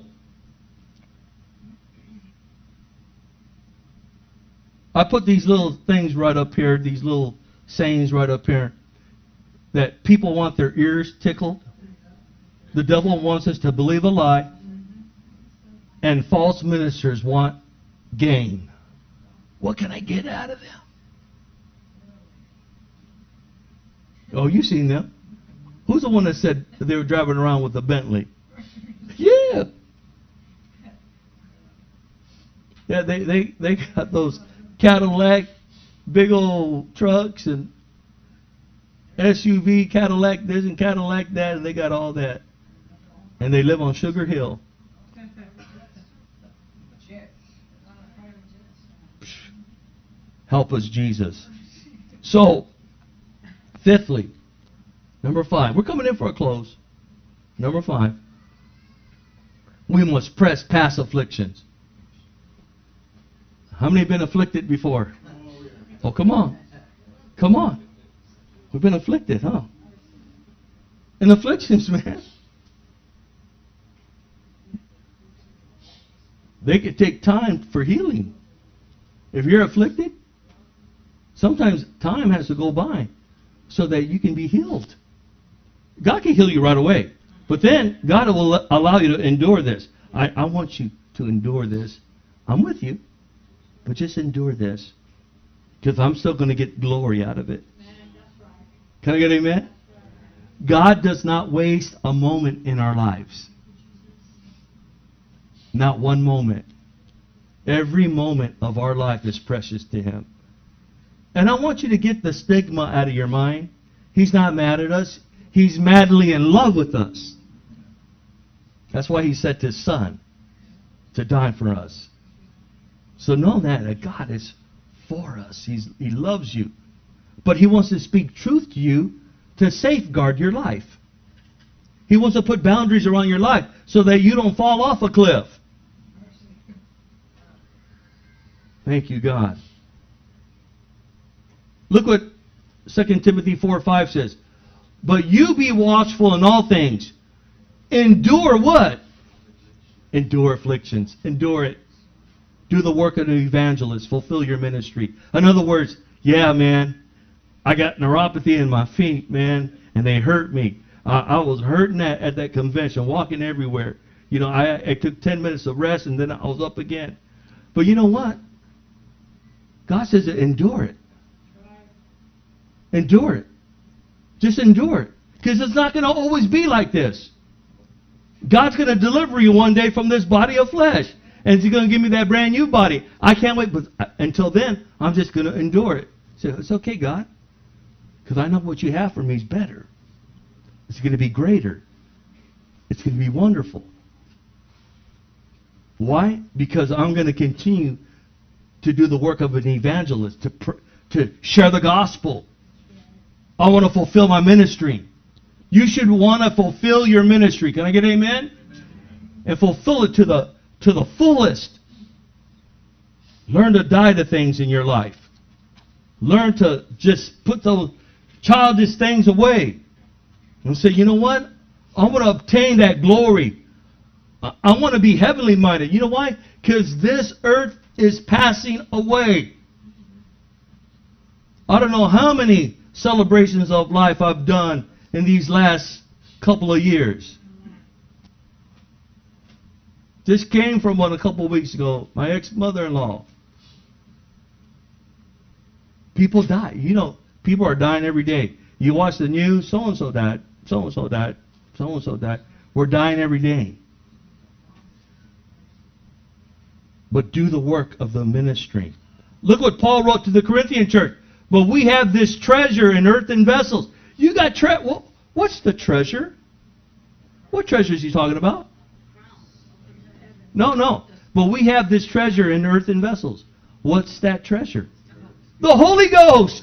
I put these little things right up here, these little sayings right up here, that people want their ears tickled. The devil wants us to believe a lie. And false ministers want gain. What can I get out of them? Oh, you've seen them. Who's the one that said that they were driving around with a Bentley? Yeah. Yeah, they got those Cadillac, big old trucks and SUV, Cadillac this and Cadillac that, and they got all that. And they live on Sugar Hill. Help us, Jesus. So, fifthly, number 5. We're coming in for a close. Number 5. We must press past afflictions. How many have been afflicted before? Oh, come on. Come on. We've been afflicted, huh? And afflictions, man. They could take time for healing. If you're afflicted, sometimes time has to go by so that you can be healed. God can heal you right away. But then God will allow you to endure this. I want you to endure this. I'm with you. But just endure this. Because I'm still going to get glory out of it. Can I get an amen? God does not waste a moment in our lives. Not one moment. Every moment of our life is precious to Him. And I want you to get the stigma out of your mind. He's not mad at us. He's madly in love with us. That's why He sent His Son to die for us. So know that God is for us. He loves you. But He wants to speak truth to you to safeguard your life. He wants to put boundaries around your life so that you don't fall off a cliff. Thank you, God. Look what 2 Timothy 4:5 says. But you be watchful in all things. Endure what? Endure afflictions. Endure it. Do the work of an evangelist. Fulfill your ministry. In other words, yeah, man, I got neuropathy in my feet, man, and they hurt me. I was hurting at that convention, walking everywhere. You know, I took 10 minutes of rest, and then I was up again. But you know what? God says endure it. Endure it. Just endure it. Because it's not going to always be like this. God's going to deliver you one day from this body of flesh. And He's going to give me that brand new body. I can't wait. But until then, I'm just going to endure it. So it's okay, God. Because I know what you have for me is better. It's going to be greater. It's going to be wonderful. Why? Because I'm going to continue to do the work of an evangelist, to share the gospel. I want to fulfill my ministry. You should want to fulfill your ministry. Can I get an amen? And fulfill it to the fullest. Learn to die to things in your life. Learn to just put those childish things away. And say, you know what? I want to obtain that glory. I want to be heavenly minded. You know why? Because this earth is passing away. I don't know how many celebrations of life I've done in these last couple of years. Just came from one a couple of weeks ago. My ex-mother-in-law. People die. You know, people are dying every day. You watch the news, so-and-so died, so-and-so died, so-and-so died. We're dying every day. But do the work of the ministry. Look what Paul wrote to the Corinthian church. But we have this treasure in earthen vessels. You got what's the treasure? What treasure is he talking about? No. But we have this treasure in earthen vessels. What's that treasure? The Holy Ghost.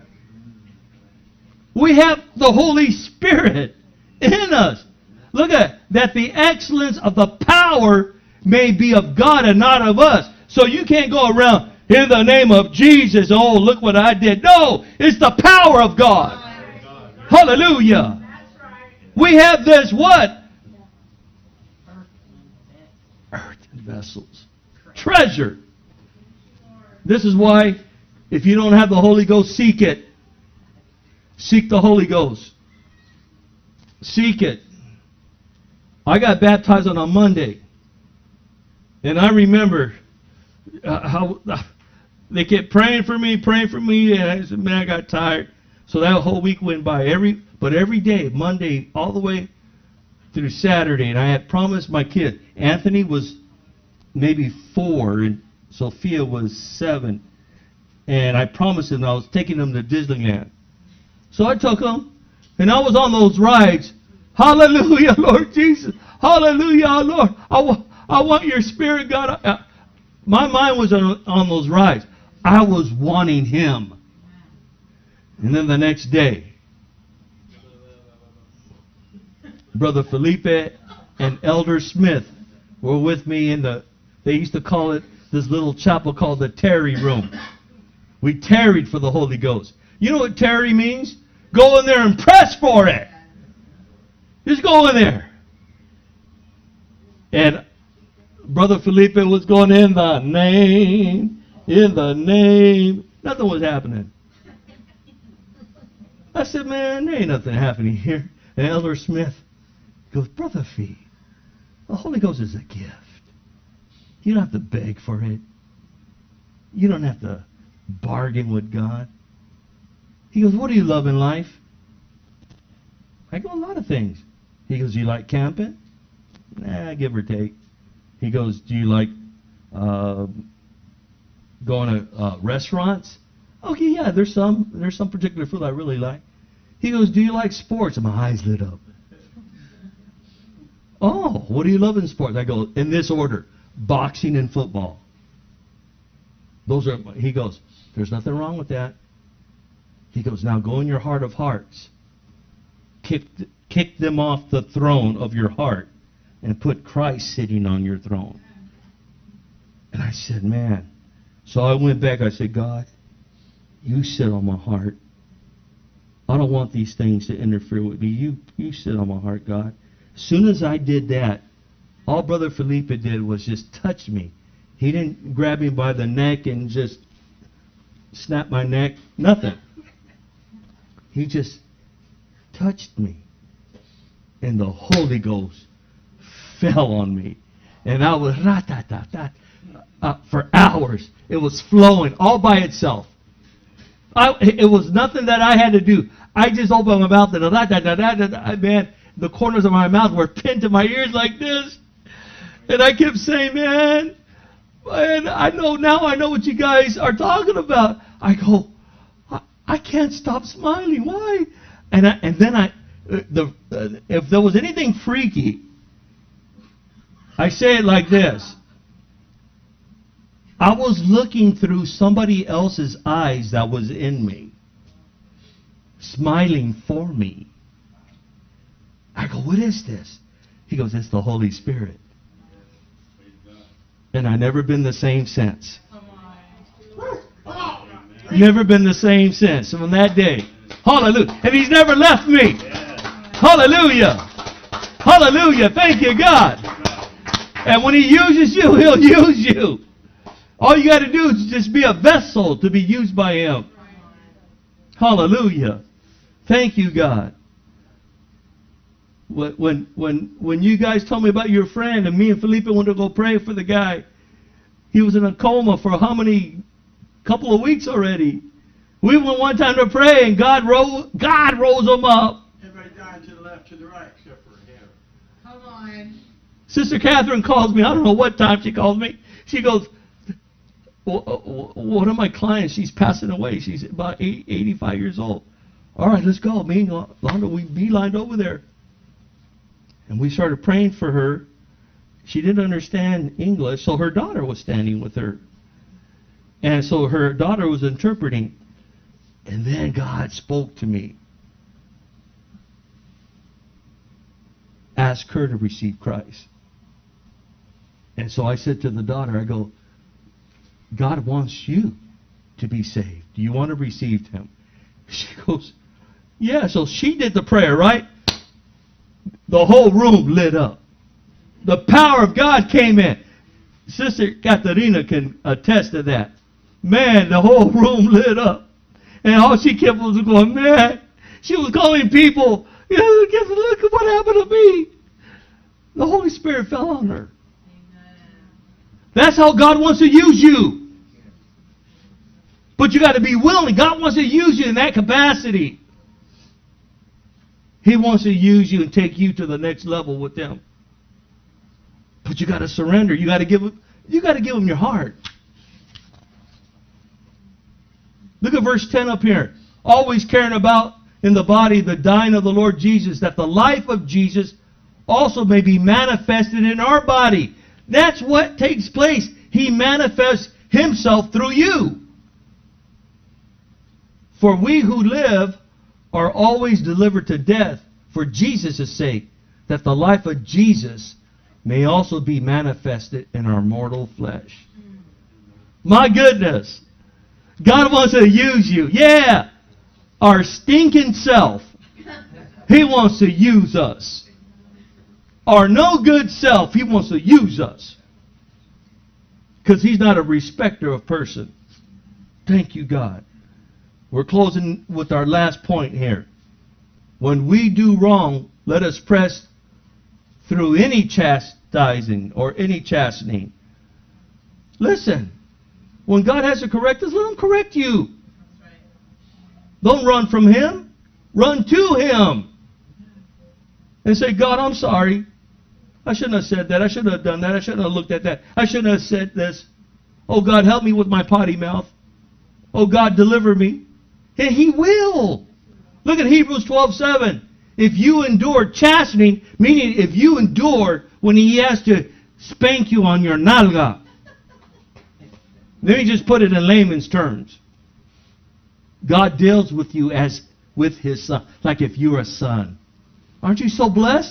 We have the Holy Spirit in us. Look at that. The excellence of the power may be of God and not of us. So you can't go around in the name of Jesus. Oh, look what I did. No, it's the power of God. Hallelujah. We have this what? Earthen vessels. Treasure. This is why if you don't have the Holy Ghost, seek it. Seek the Holy Ghost. Seek it. I got baptized on a Monday. And I remember how they kept praying for me. And I said, man, I got tired. So that whole week went by. Every day, Monday, all the way through Saturday. And I had promised my kid. Anthony was maybe 4 and Sophia was 7. And I promised him I was taking them to Disneyland. So I took them. And I was on those rides. Hallelujah, Lord Jesus. Hallelujah, Lord. I want your Spirit, God. My mind was on those rides. I was wanting Him. And then the next day, Brother Felipe and Elder Smith were with me they used to call it, this little chapel called the tarry room. We tarried for the Holy Ghost. You know what tarry means? Go in there and press for it. Just go in there. And Brother Felipe was going in the name. Nothing was happening. I said, man, there ain't nothing happening here. And Elder Smith goes, Brother Fee, the Holy Ghost is a gift. You don't have to beg for it. You don't have to bargain with God. He goes, what do you love in life? I go, a lot of things. He goes, do you like camping? Nah, give or take. He goes, do you like going to restaurants? Okay, yeah, there's some particular food I really like. He goes, do you like sports? And my eyes lit up. Oh, what do you love in sports? I go, in this order, boxing and football. He goes, there's nothing wrong with that. He goes, now go in your heart of hearts. Kick them off the throne of your heart and put Christ sitting on your throne. And I said, man. So I went back. I said, God, you sit on my heart. I don't want these things to interfere with me. You sit on my heart, God. As soon as I did that, all Brother Felipe did was just touch me. He didn't grab me by the neck and just snap my neck. Nothing. He just touched me. And the Holy Ghost fell on me. And I was for hours. It was flowing all by itself. It was nothing that I had to do. I just opened my mouth and man, the corners of my mouth were pinned to my ears like this. And I kept saying, man, I know what you guys are talking about. I go, I can't stop smiling. Why? And then if there was anything freaky, I say it like this. I was looking through somebody else's eyes that was in me, smiling for me. I go, what is this? He goes, it's the Holy Spirit. And I've never been the same since. Never been the same since from that day. Hallelujah. And He's never left me. Hallelujah. Hallelujah. Thank you, God. And when He uses you, He'll use you. All you got to do is just be a vessel to be used by Him. Hallelujah. Thank you, God. When you guys told me about your friend and me and Felipe went to go pray for the guy, he was in a coma for how many? Couple of weeks already. We went one time to pray and God rose him up. Everybody dying to the left, to the right, except for him. Come on. Sister Catherine calls me. I don't know what time she calls me. She goes, one of my clients, she's passing away. She's about 85 years old. All right, let's go. Me and Londa, we beelined over there. And we started praying for her. She didn't understand English, so her daughter was standing with her. And so her daughter was interpreting. And then God spoke to me. Ask her to receive Christ. And so I said to the daughter, I go, God wants you to be saved. Do you want to receive Him? She goes, yeah. So she did the prayer, right? The whole room lit up. The power of God came in. Sister Katarina can attest to that. Man, the whole room lit up. And all she kept was going, man. She was calling people, look at what happened to me. The Holy Spirit fell on her. That's how God wants to use you. But you got to be willing. God wants to use you in that capacity. He wants to use you and take you to the next level with them. But you got to surrender. You got to give him your heart. Look at verse 10 up here. Always caring about in the body the dying of the Lord Jesus, that the life of Jesus also may be manifested in our body. That's what takes place. He manifests Himself through you. For we who live are always delivered to death for Jesus' sake, that the life of Jesus may also be manifested in our mortal flesh. My goodness. God wants to use you. Yeah. our stinking self. He wants to use us. Our no good self, he wants to use us. Because he's not a respecter of person. Thank you, God. We're closing with our last point here. When we do wrong, let us press through any chastising or any chastening. Listen, when God has to correct us, let him correct you. Don't run from him. Run to him. And say, God, I'm sorry. I shouldn't have said that. I shouldn't have done that. I shouldn't have looked at that. I shouldn't have said this. Oh, God, help me with my potty mouth. Oh, God, deliver me. And he will. Look at Hebrews 12:7. If you endure chastening, meaning if you endure when he has to spank you on your nalga. Let me just put it in layman's terms. God deals with you as with his son. Like if you're a son. Aren't you so blessed?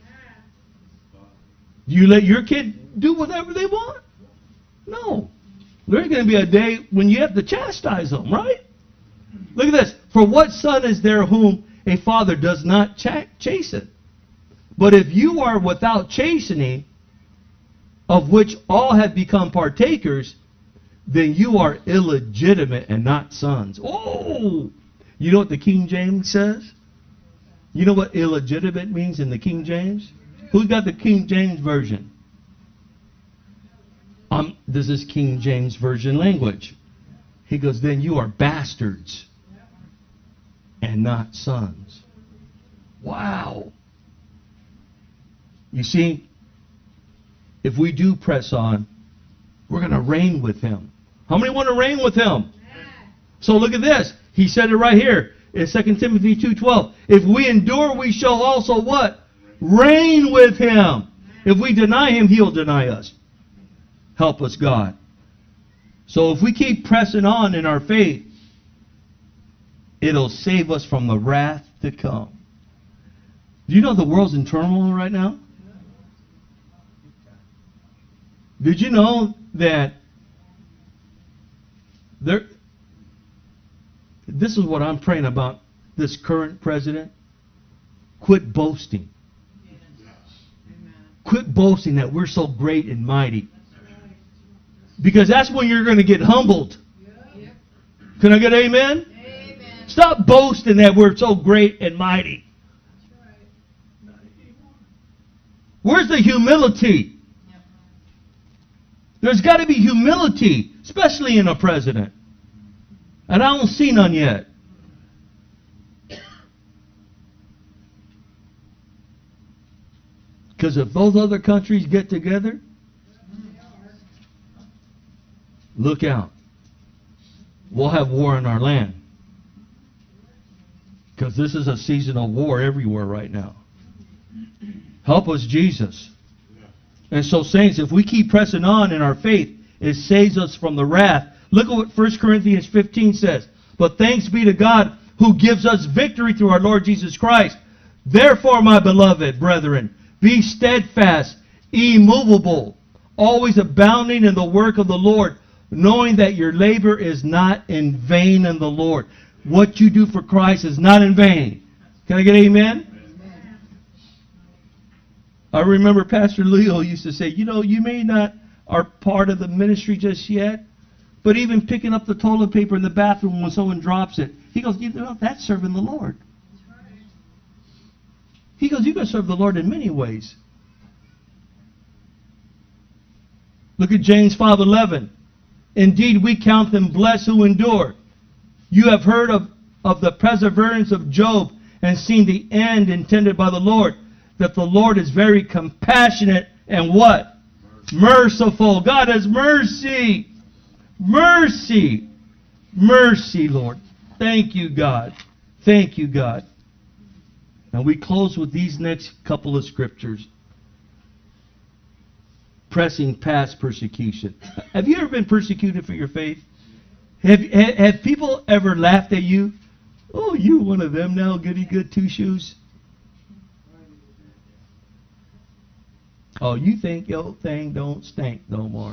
You let your kid do whatever they want? No. There's going to be a day when you have to chastise them, right? Look at this. For what son is there whom a father does not chasten? But if you are without chastening, of which all have become partakers, then you are illegitimate and not sons. Oh! You know what the King James says? You know what illegitimate means in the King James? Who's got the King James Version? This is King James Version language. He goes, then you are bastards and not sons. Wow. You see, if we do press on, we're going to reign with him. How many want to reign with him? So look at this. He said it right here in 2 Timothy 2:12. If we endure, we shall also what? Reign with him. If we deny him, he'll deny us. Help us, God. So if we keep pressing on in our faith, it'll save us from the wrath to come. Do you know the world's in turmoil right now? Did you know that this is what I'm praying about, this current president? Quit boasting. Quit boasting that we're so great and mighty. Because that's when you're going to get humbled. Can I get amen? Amen. Stop boasting that we're so great and mighty. Where's the humility? There's got to be humility, especially in a president. And I don't see none yet. Because if those other countries get together, look out. We'll have war in our land. Because this is a season of war everywhere right now. Help us, Jesus. And so, saints, if we keep pressing on in our faith, it saves us from the wrath. Look at what 1 Corinthians 15 says. But thanks be to God who gives us victory through our Lord Jesus Christ. Therefore, my beloved brethren, be steadfast, immovable, always abounding in the work of the Lord, knowing that your labor is not in vain in the Lord. What you do for Christ is not in vain. Can I get amen? I remember Pastor Leo used to say, you know, you may not are part of the ministry just yet, but even picking up the toilet paper in the bathroom when someone drops it, he goes, you know, that's serving the Lord. He goes, you can serve the Lord in many ways. Look at James 5:11. Indeed, we count them blessed who endure. You have heard of the perseverance of Job and seen the end intended by the Lord, that the Lord is very compassionate and what? Merciful. God has mercy. Mercy. Mercy, Lord. Thank you, God. Thank you, God. Now we close with these next couple of scriptures. Pressing past persecution. Have you ever been persecuted for your faith? Have people ever laughed at you? Oh, you one of them now, goody good two shoes. Oh, you think your thing don't stink no more.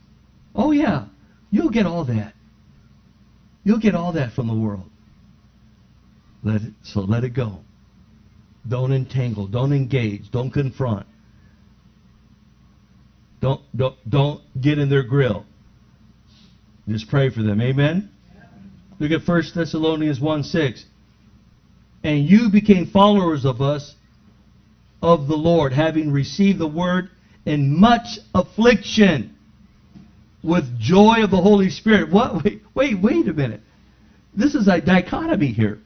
Oh yeah, you'll get all that. You'll get all that from the world. Let it go. Don't entangle. Don't engage. Don't confront. Don't get in their grill. Just pray for them. Amen? Look at 1 Thessalonians 1:6. And you became followers of us, of the Lord, having received the word in much affliction, with joy of the Holy Spirit. What? Wait a minute. This is a dichotomy here.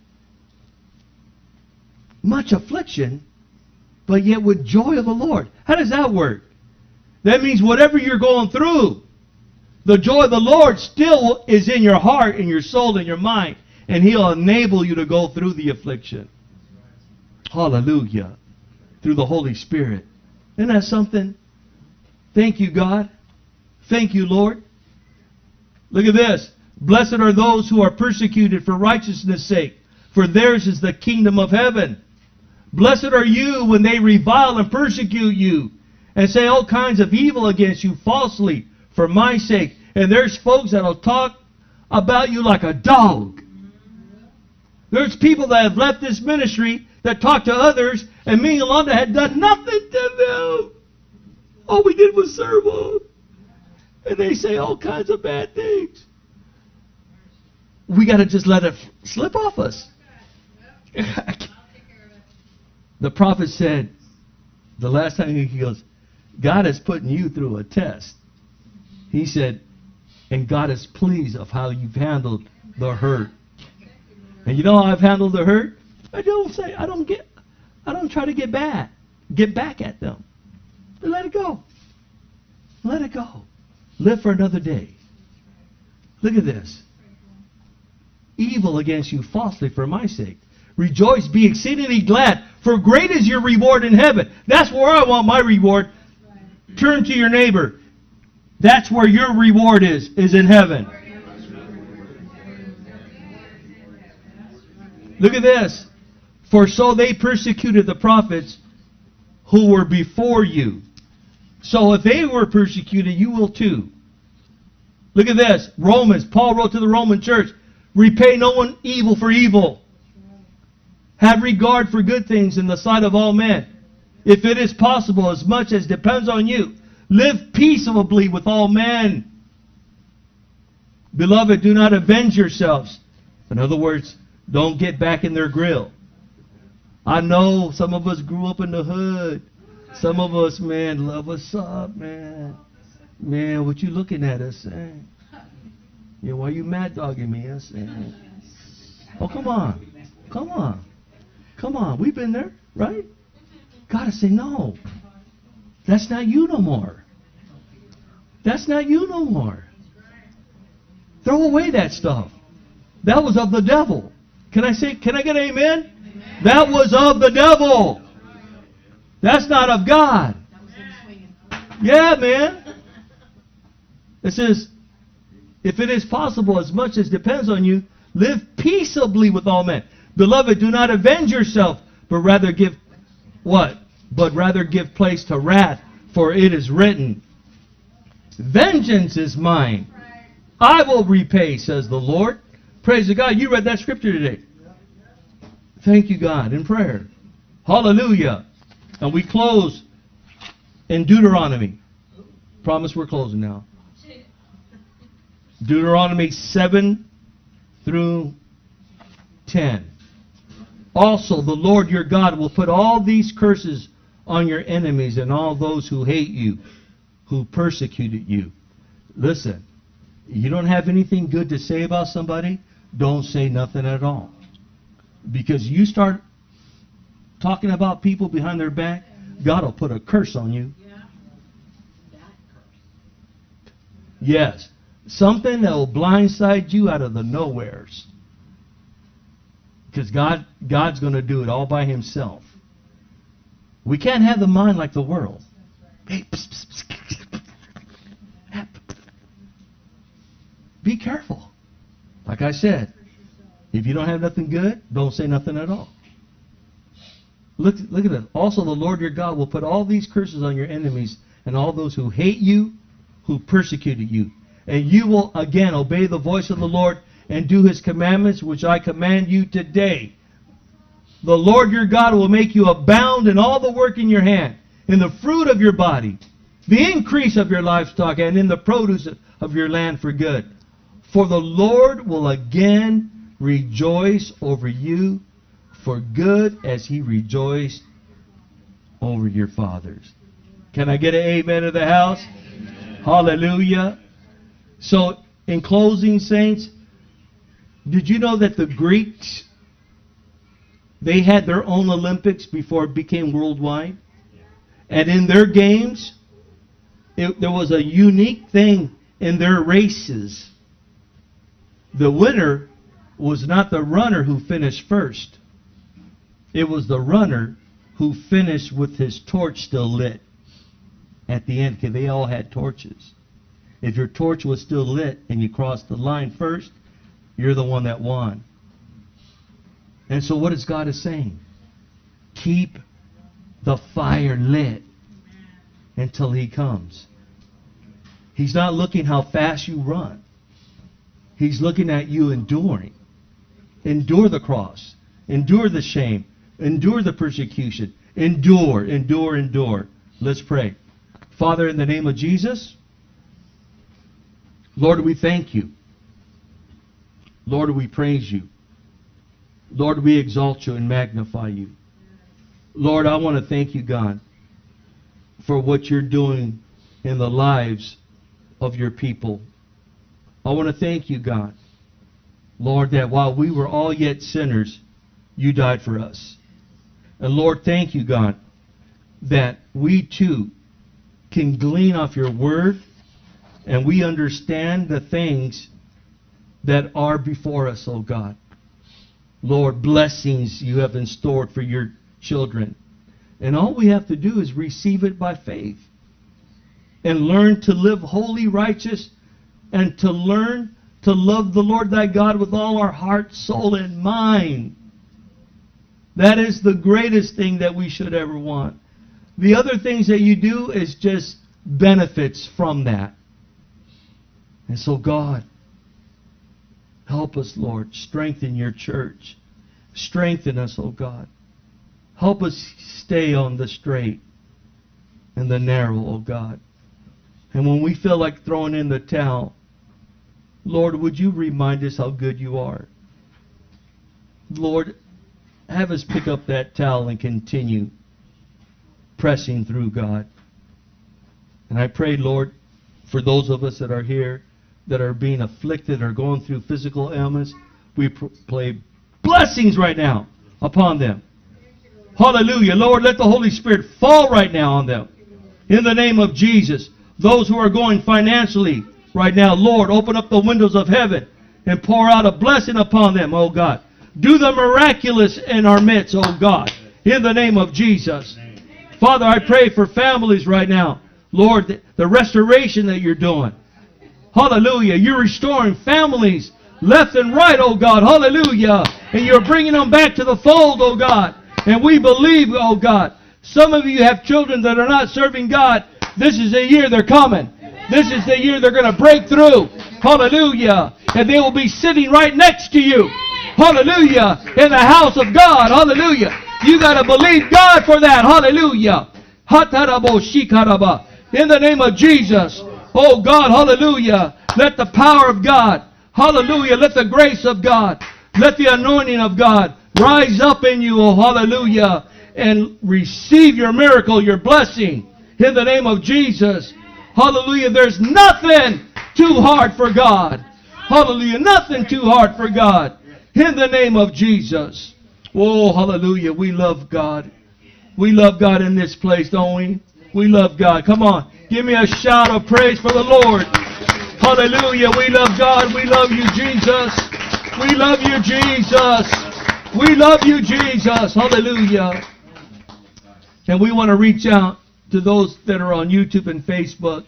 Much affliction, but yet with joy of the Lord. How does that work? That means whatever you're going through, the joy of the Lord still is in your heart, in your soul, in your mind, and He'll enable you to go through the affliction. Hallelujah. Through the Holy Spirit. Isn't that something? Thank you, God. Thank you, Lord. Look at this. Blessed are those who are persecuted for righteousness' sake, for theirs is the kingdom of heaven. Blessed are you when they revile and persecute you and say all kinds of evil against you falsely for my sake. And there's folks that'll talk about you like a dog. There's people that have left this ministry that talk to others, and me and Yolanda had done nothing to them. All we did was serve them. And they say all kinds of bad things. We got to just let it slip off us. The prophet said, the last time he goes, God is putting you through a test. He said, and God is pleased of how you've handled the hurt. And you know how I've handled the hurt? I don't try to get back at them. But let it go. Let it go. Live for another day. Look at this. Evil against you falsely for my sake. Rejoice, be exceedingly glad, for great is your reward in heaven. That's where I want my reward. Turn to your neighbor. That's where your reward is in heaven. Look at this. For so they persecuted the prophets who were before you. So if they were persecuted, you will too. Look at this. Romans. Paul wrote to the Roman church. Repay no one evil for evil. Have regard for good things in the sight of all men. If it is possible, as much as depends on you, live peaceably with all men. Beloved, do not avenge yourselves. In other words, don't get back in their grill. I know some of us grew up in the hood. Some of us, man, love us up, man. Man, what you looking at us saying? Yeah, why you mad dogging me? I saying, oh, come on. Come on. Come on. We've been there, right? Gotta say, no. That's not you no more. That's not you no more. Throw away that stuff. That was of the devil. Can I get an amen? That was of the devil. That's not of God. Yeah, man. It says, if it is possible, as much as depends on you, live peaceably with all men. Beloved, do not avenge yourself, but rather give what? But rather give place to wrath, for it is written, vengeance is mine. I will repay, says the Lord. Praise to God. You read that scripture today. Thank you, God, in prayer. Hallelujah. And we close in Deuteronomy. Promise we're closing now. Deuteronomy 7 through 10. Also, the Lord your God will put all these curses on your enemies and all those who hate you, who persecuted you. Listen, you don't have anything good to say about somebody, don't say nothing at all. Because you start talking about people behind their back, God will put a curse on you. Yes. Something that will blindside you out of the nowheres. Because God's going to do it all by Himself. We can't have the mind like the world. Hey, be careful. Like I said, if you don't have nothing good, don't say nothing at all. Look at it. Also, the Lord your God will put all these curses on your enemies and all those who hate you, who persecuted you. And you will again obey the voice of the Lord and do His commandments, which I command you today. The Lord your God will make you abound in all the work in your hand, in the fruit of your body, the increase of your livestock, and in the produce of your land for good. For the Lord will again rejoice over you for good as He rejoiced over your fathers. Can I get an amen in the house? Amen. Hallelujah. So, in closing, saints, did you know that the Greeks, they had their own Olympics before it became worldwide? And in their games, there was a unique thing in their races. The winner was not the runner who finished first. It was the runner who finished with his torch still lit at the end, because they all had torches. If your torch was still lit and you crossed the line first, you're the one that won. And so what is God is saying? Keep the fire lit until He comes. He's not looking how fast you run. He's looking at you enduring. Endure the cross. Endure the shame. Endure the persecution. Endure, endure, endure. Let's pray. Father, in the name of Jesus, Lord, we thank you. Lord, we praise you. Lord, we exalt you and magnify you. Lord, I want to thank you, God, for what you're doing in the lives of your people. I want to thank you, God, Lord, that while we were all yet sinners, you died for us. And Lord, thank you, God, that we too can glean off your word and we understand the things that are before us, oh God. Lord, blessings you have in store for your children. And all we have to do is receive it by faith and learn to live holy, righteous, and to learn to love the Lord thy God with all our heart, soul, and mind. That is the greatest thing that we should ever want. The other things that you do is just benefits from that. And so, God, help us, Lord. Strengthen your church. Strengthen us, oh God. Help us stay on the straight and the narrow, oh God. And when we feel like throwing in the towel, Lord, would you remind us how good you are? Lord, have us pick up that towel and continue pressing through, God. And I pray, Lord, for those of us that are here that are being afflicted or going through physical ailments, we pray blessings right now upon them. Hallelujah. Lord, let the Holy Spirit fall right now on them. In the name of Jesus. Those who are going financially right now, Lord, open up the windows of heaven and pour out a blessing upon them, oh God. Do the miraculous in our midst, oh God. In the name of Jesus. Father, I pray for families right now. Lord, the restoration that you're doing. Hallelujah. You're restoring families left and right, oh God. Hallelujah. And you're bringing them back to the fold, oh God. And we believe, oh God. Some of you have children that are not serving God. This is the year they're coming. This is the year they're going to break through. Hallelujah. And they will be sitting right next to you. Hallelujah. In the house of God. Hallelujah. You got to believe God for that. Hallelujah. In the name of Jesus. Oh God. Hallelujah. Let the power of God. Hallelujah. Let the grace of God. Let the anointing of God rise up in you. Oh, hallelujah. And receive your miracle, your blessing. In the name of Jesus. Hallelujah. There's nothing too hard for God. Hallelujah. Nothing too hard for God. In the name of Jesus. Oh, hallelujah. We love God. We love God in this place, don't we? We love God. Come on. Give me a shout of praise for the Lord. Hallelujah. We love God. We love you, Jesus. We love you, Jesus. We love you, Jesus. Hallelujah. And we want to reach out to those that are on YouTube and Facebook.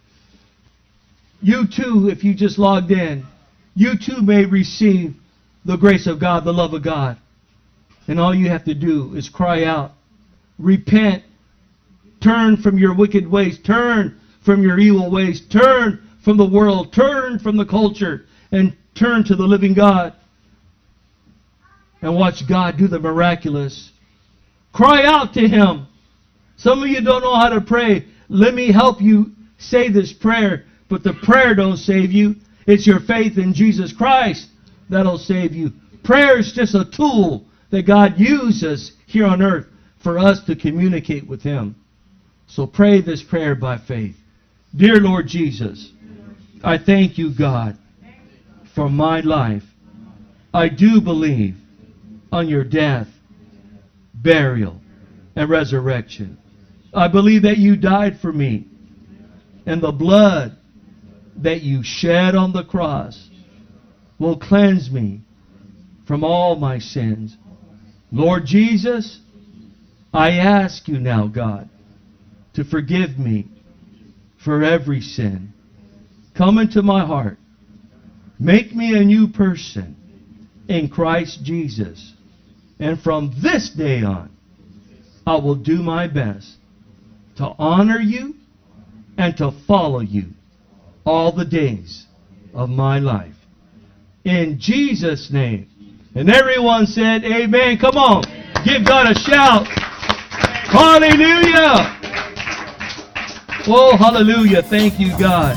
You too, if you just logged in, you too may receive the grace of God, the love of God. And all you have to do is cry out, repent, turn from your wicked ways, turn from your evil ways, turn from the world, turn from the culture, and turn to the living God. and watch God do the miraculous. Cry out to Him. Some of you don't know how to pray. Let me help you say this prayer, but the prayer don't save you. It's your faith in Jesus Christ that'll save you. Prayer is just a tool that God uses here on earth for us to communicate with Him. So pray this prayer by faith. Dear Lord Jesus, I thank you, God, for my life. I do believe on your death, burial, and resurrection. I believe that you died for me, and the blood that you shed on the cross will cleanse me from all my sins. Lord Jesus, I ask you now, God, to forgive me for every sin. Come into my heart. Make me a new person in Christ Jesus. And from this day on, I will do my best to honor you and to follow you all the days of my life. In Jesus' name. And everyone said, amen. Come on. Give God a shout. Hallelujah. Oh, hallelujah. Thank you, God.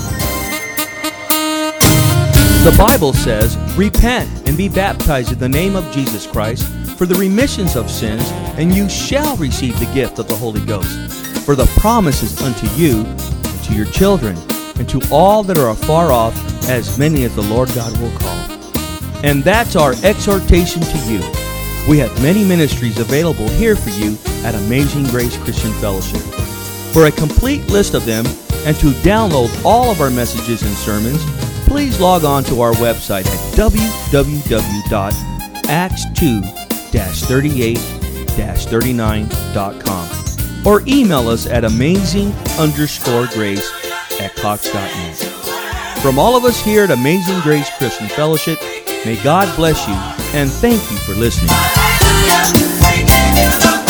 The Bible says, repent and be baptized in the name of Jesus Christ for the remissions of sins, and you shall receive the gift of the Holy Ghost. For the promise is unto you, and to your children, and to all that are afar off, as many as the Lord God will call. And that's our exhortation to you. We have many ministries available here for you at Amazing Grace Christian Fellowship. For a complete list of them, and to download all of our messages and sermons, please log on to our website at www.acts2-38-39.com or email us at amazing_grace@cox.net. From all of us here at Amazing Grace Christian Fellowship, may God bless you and thank you for listening.